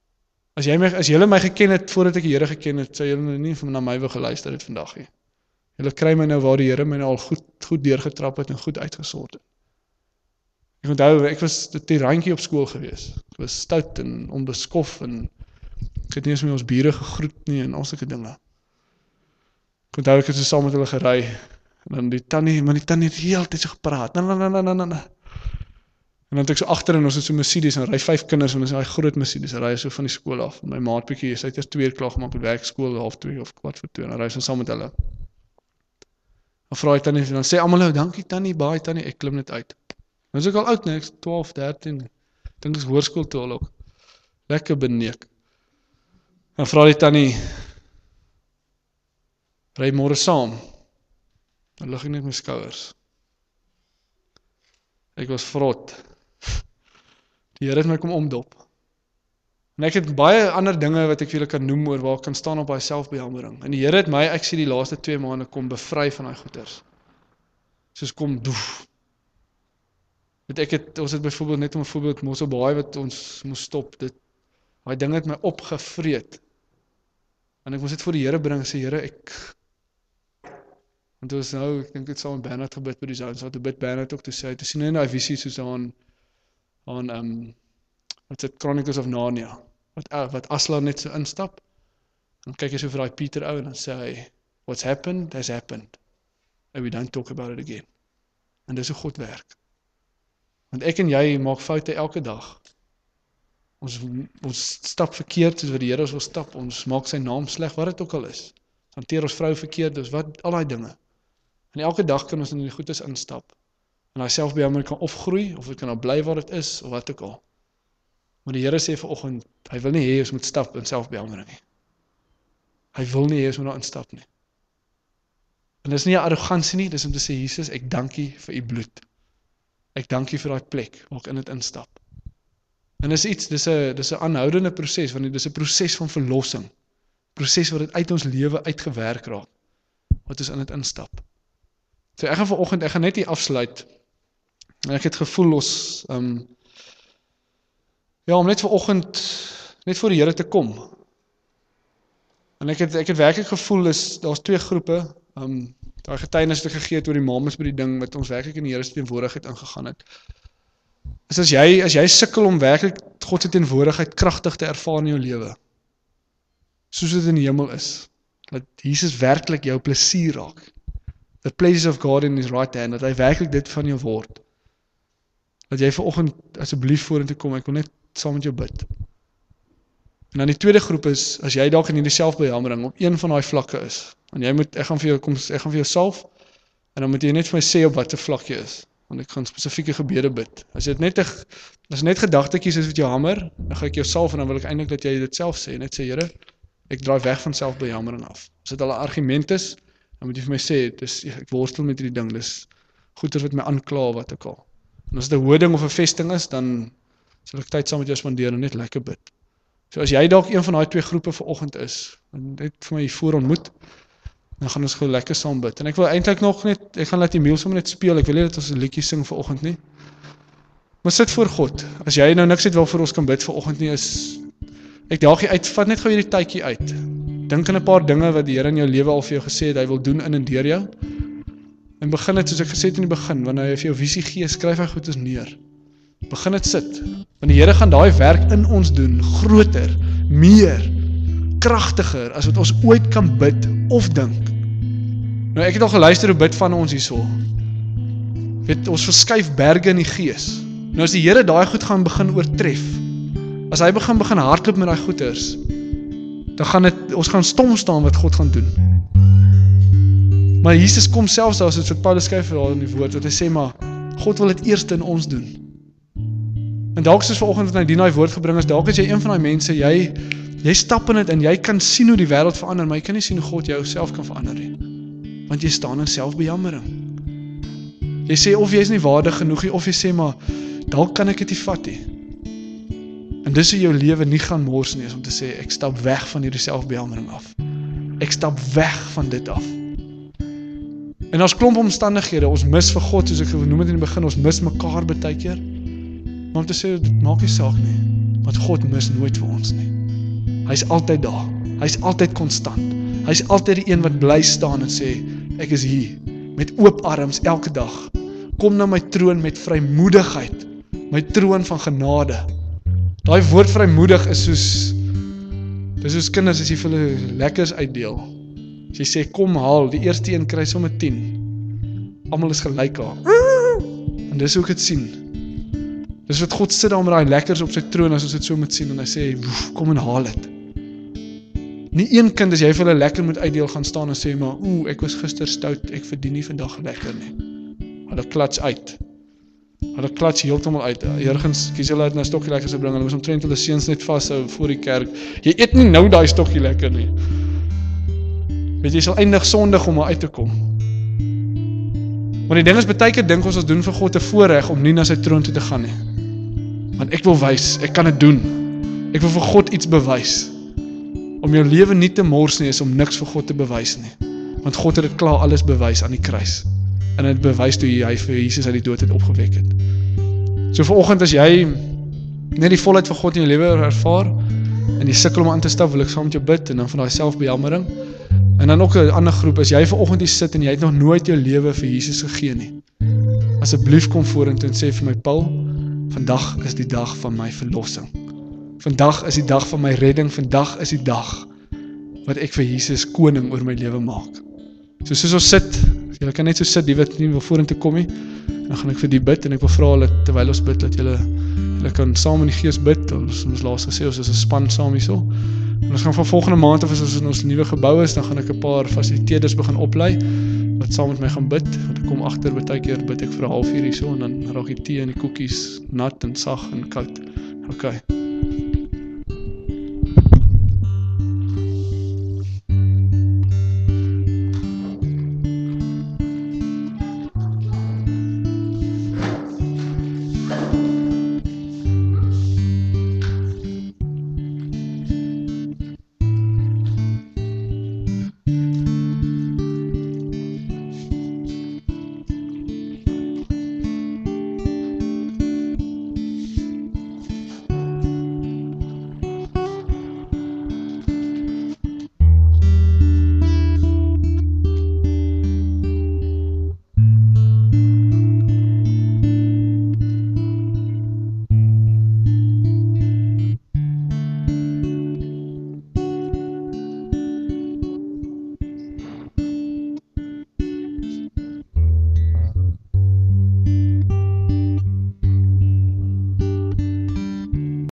As jy my, as julle my geken het, voordat ek die Here geken het, sou julle nie na my wil geluister het vandag nie. Julle kry my nou waar die Here my nou al goed, goed deurgetrap het en goed uitgesort het. Ek onthou, ek was 'n tirantjie op skool gewees. Ek was stout en onbeskof en ek het nie eens met ons bure gegroet nie en al sulke dinge. Ek onthou ek het so saam met hulle gery en dan die tannie, maar die tannie het heeltyd so gepraat. Na na na na na na. En dan het ek so agterin, ons het so Mercedes en ry vyf kinders en ons is daai groot Mercedes, ry so van die skool af. En my maat bietjie, sy het eers twee uur klaar gemaak met werk skool, half twee of kwart voor twee en dan ry ons saam met hulle. Dan vra die tannie, dan sê almal nou, dankie tannie, baie tannie, ek klim net uit. Dan is ek al oud, nee, ek is twaalf, dertien, ek dink ek is hoërskool toe al ook. Lekker beneek. Dan vra die tannie, ry môre saam. Dan lig ek net my skouers. Ek was vrot. Die Here het my kom omdop. En ek het baie ander dinge wat ek vir julle kan noem oor waar ek kan staan op daai selfbejammering. En die Here het my, ek sê die laaste twee maande kom bevry van daai goeters. Soos kom doef. Weet ek het, ons het byvoorbeeld net om 'n voorbeeld Mosselbaai wat ons moes stop. Dit daai ding het my opgevreet. En ek moes dit voor die Here bring en sê Here, ek want ons nou, ek dink dit saam met Bernard gebid by die zoon, so toe bid Bernard ook toe sê, toe sien hy nou 'n visie soos aan aan um wat dit Chronicles of Narnia, wat uh, wat Aslan net so instap. Dan kyk hy so vir daai Pieter ou en dan sê hy, what's happened has happened. And we don't talk about it again. En dis hoe God werk. Want ek en jy maak foute elke dag. Ons ons stap verkeerd soos wat die Here ons wil stap. Ons maak sy naam sleg, wat dit ook al is. Hanteer ons vrou verkeerd, dus wat al daai dinge. En elke dag kan ons in die goedes instap. En daai selfbejammering kan opgroei, of dit kan nou bly waar dit is, of wat ook al. Maar die Here sê vanoggend, hy wil nie hê ons moet stap in selfbejammering nie. Hy wil nie hê ons moet daar instap nie. En dis nie 'n arrogansie nie, dis om te sê, Jesus, ek dank U vir U bloed. Ek dank U vir daai plek waar ek in dit instap. En dis iets, dis 'n dis 'n aanhoudende proses, want dis 'n proses van verlossing. Proses wat dit uit ons lewe uitgewerk raak, wat ons in dit instap. So ek gaan vanoggend, ek gaan net hier afsluit, en ek het gevoel ons, um, ja, om net vanoggend, net voor die Here te kom. En ek het, ek het werklik gevoel, is, daar's twee groepe, um, daai getuienis wat ek gegee het oor die mamas by die ding, wat ons werklik in die Here se teenwoordigheid ingegaan het. Is as jy, as jy sukkel om werklik God se teenwoordigheid kragtig te ervaar in jou lewe, soos dit in die hemel is, dat Jesus werklik jou plesier raak, the pleasures of God in his right hand, dat hy werklik dit van jou word, dat jy vanoggend asseblief vorentoe kom, ek wil net saam met jou bid. En dan die tweede groep is, as jy dalk in hierdie selfbejammering op een van daai vlakke is, en jy moet, ek gaan vir jou kom, ek gaan vir jou salf, en dan moet jy net vir my sê op watter vlak jy is, want ek gaan spesifieke gebede bid. As dit net, as net gedagtetjies is wat jou hamer, dan gaan ek jou salf, en dan wil ek eintlik dat jy dit self sê, net sê, Here, ek draai weg van selfbejammering af. As dit al 'n argument is, dan moet jy vir my sê, dis, ek worstel met hierdie ding, dis goeters wat my aankla, wat ook al. En as dit 'n houding of 'n vesting is, dan sal ek tyd saam met jou spandeer en net lekker bid. So as jy dalk een van daai twee groepe vanoggend is, en net vir my voor ontmoet, dan gaan ons gou lekker saam bid. En ek wil eintlik nog net, ek gaan laat die Emile sommer net speel, ek wil nie dat ons 'n liedjie sing vanoggend nie. Maar sit voor God. As jy nou niks het waarvoor ons kan bid vanoggend nie, is ek daag jy uit, vat net gou hierdie tydjie uit. Dink aan 'n paar dinge wat die Here in jou lewe al vir jou gesê het, hy wil doen in en deur jou. En begin dit soos ek gesê het in die begin, wanneer hy vir jou visie gee, skryf hy goedes neer. Begin dit sit. Want die Here gaan daai werk in ons doen, groter, meer, kragtiger as wat ons ooit kan bid of dink. Nou ek het al geluister hoe bid van ons hierso. Weet, ons verskuif berge in die gees. Nou as die Here daai goed gaan begin oortref, as hy begin begin hardloop met daai goeters, dan gaan dit, ons gaan stom staan wat God gaan doen. Maar Jesus kom selfs daar, soos wat Paulus skryf in die woord, wat hy sê, maar God wil dit eerst in ons doen. En dalk soos vanoggend wat hy die daai woord gebring is, dalk is jy een van daai mense, jy, jy stap in dit en jy kan sien hoe die wêreld verander, maar jy kan nie sien hoe God jou self kan verander nie. Want jy staan in selfbejammering. Jy sê of jy is nie waardig genoeg nie, of jy sê maar, dalk kan ek dit nie vat nie. En dis hoe jou lewe nie gaan mors nie, is om te sê, ek stap weg van hierdie selfbejammering af. Ek stap weg van dit af. En ons klomp omstandighede, ons mis vir God, soos ek genoem het in die begin, ons mis mekaar baie keer. Maar om te sê, dit maak nie saak nie, want God mis nooit vir ons nie. Hy is altyd daar, hy is altyd konstant, hy is altyd die een wat bly staan en sê, ek is hier, met oop arms elke dag. Kom na my troon met vrymoedigheid, my troon van genade. Daai woord vrymoedig is soos, dis soos kinders as jy vir hulle lekkers uitdeel. As jy sê, kom haal, die eerste een kry sommer tien. Almal is gelyk aan. En dis hoe ek het sien. Dis wat God sit daar met daai lekkers op sy troon, as ons dit so moet sien, en hy sê, woef, kom en haal het. Nie een kind, as jy vir hulle lekker moet uitdeel, gaan staan en sê, maar, oeh, ek was gister stout, ek verdien nie vandag lekker nie. Hulle klats uit. Hulle klats heeltemal uit. Jurgens, kies hulle uit na stokkie lekkers te bring, hulle moes omtrent hulle seuns net vashou voor die kerk. Jy eet nie nou daai stokkie lekker nie. Weet jy, jy sal eindig sondig om maar uit te kom. Maar die ding is, baie keer dink ons ons doen vir God 'n voorreg om nie na sy troon toe te gaan nie. Want ek wil wys, ek kan dit doen. Ek wil vir God iets bewys. Om jou lewe nie te mors nie, is om niks vir God te bewys nie. Want God het dit klaar alles bewys aan die kruis. En het bewys toe hy vir Jesus uit die dood het opgewek het. So vanoggend as jy net die volheid van God in jou lewe ervaar, en jy sukkel om aan te stap, wil ek saam met jou bid, en dan van daai selfbejammering. En dan ook 'n ander groep, as jy vanoggend hier sit en jy het nog nooit jou lewe vir Jesus gegee nie. Asseblief kom vorentoe en sê vir my, Paul, vandag is die dag van my verlossing. Vandag is die dag van my redding, vandag is die dag wat ek vir Jesus koning oor my lewe maak. So soos ons sit, julle kan net so sit, die wat nie wil vorentoe kom nie, dan gaan ek vir die bid, en ek wil vra hulle, terwyl ons bid, dat julle, julle kan saam in die gees bid, ons ons laas gesê, ons is 'n span saam hierso. En ons gaan van volgende maand, of as ons in ons nuwe gebou is, dan gaan ek 'n paar fasiliteerders begin oplei, wat saam met my gaan bid, want ek kom agter, baie keer bid ek vir 'n halfuur hierso, en dan raak die tee en die koekies nat en sag en koud. Okay.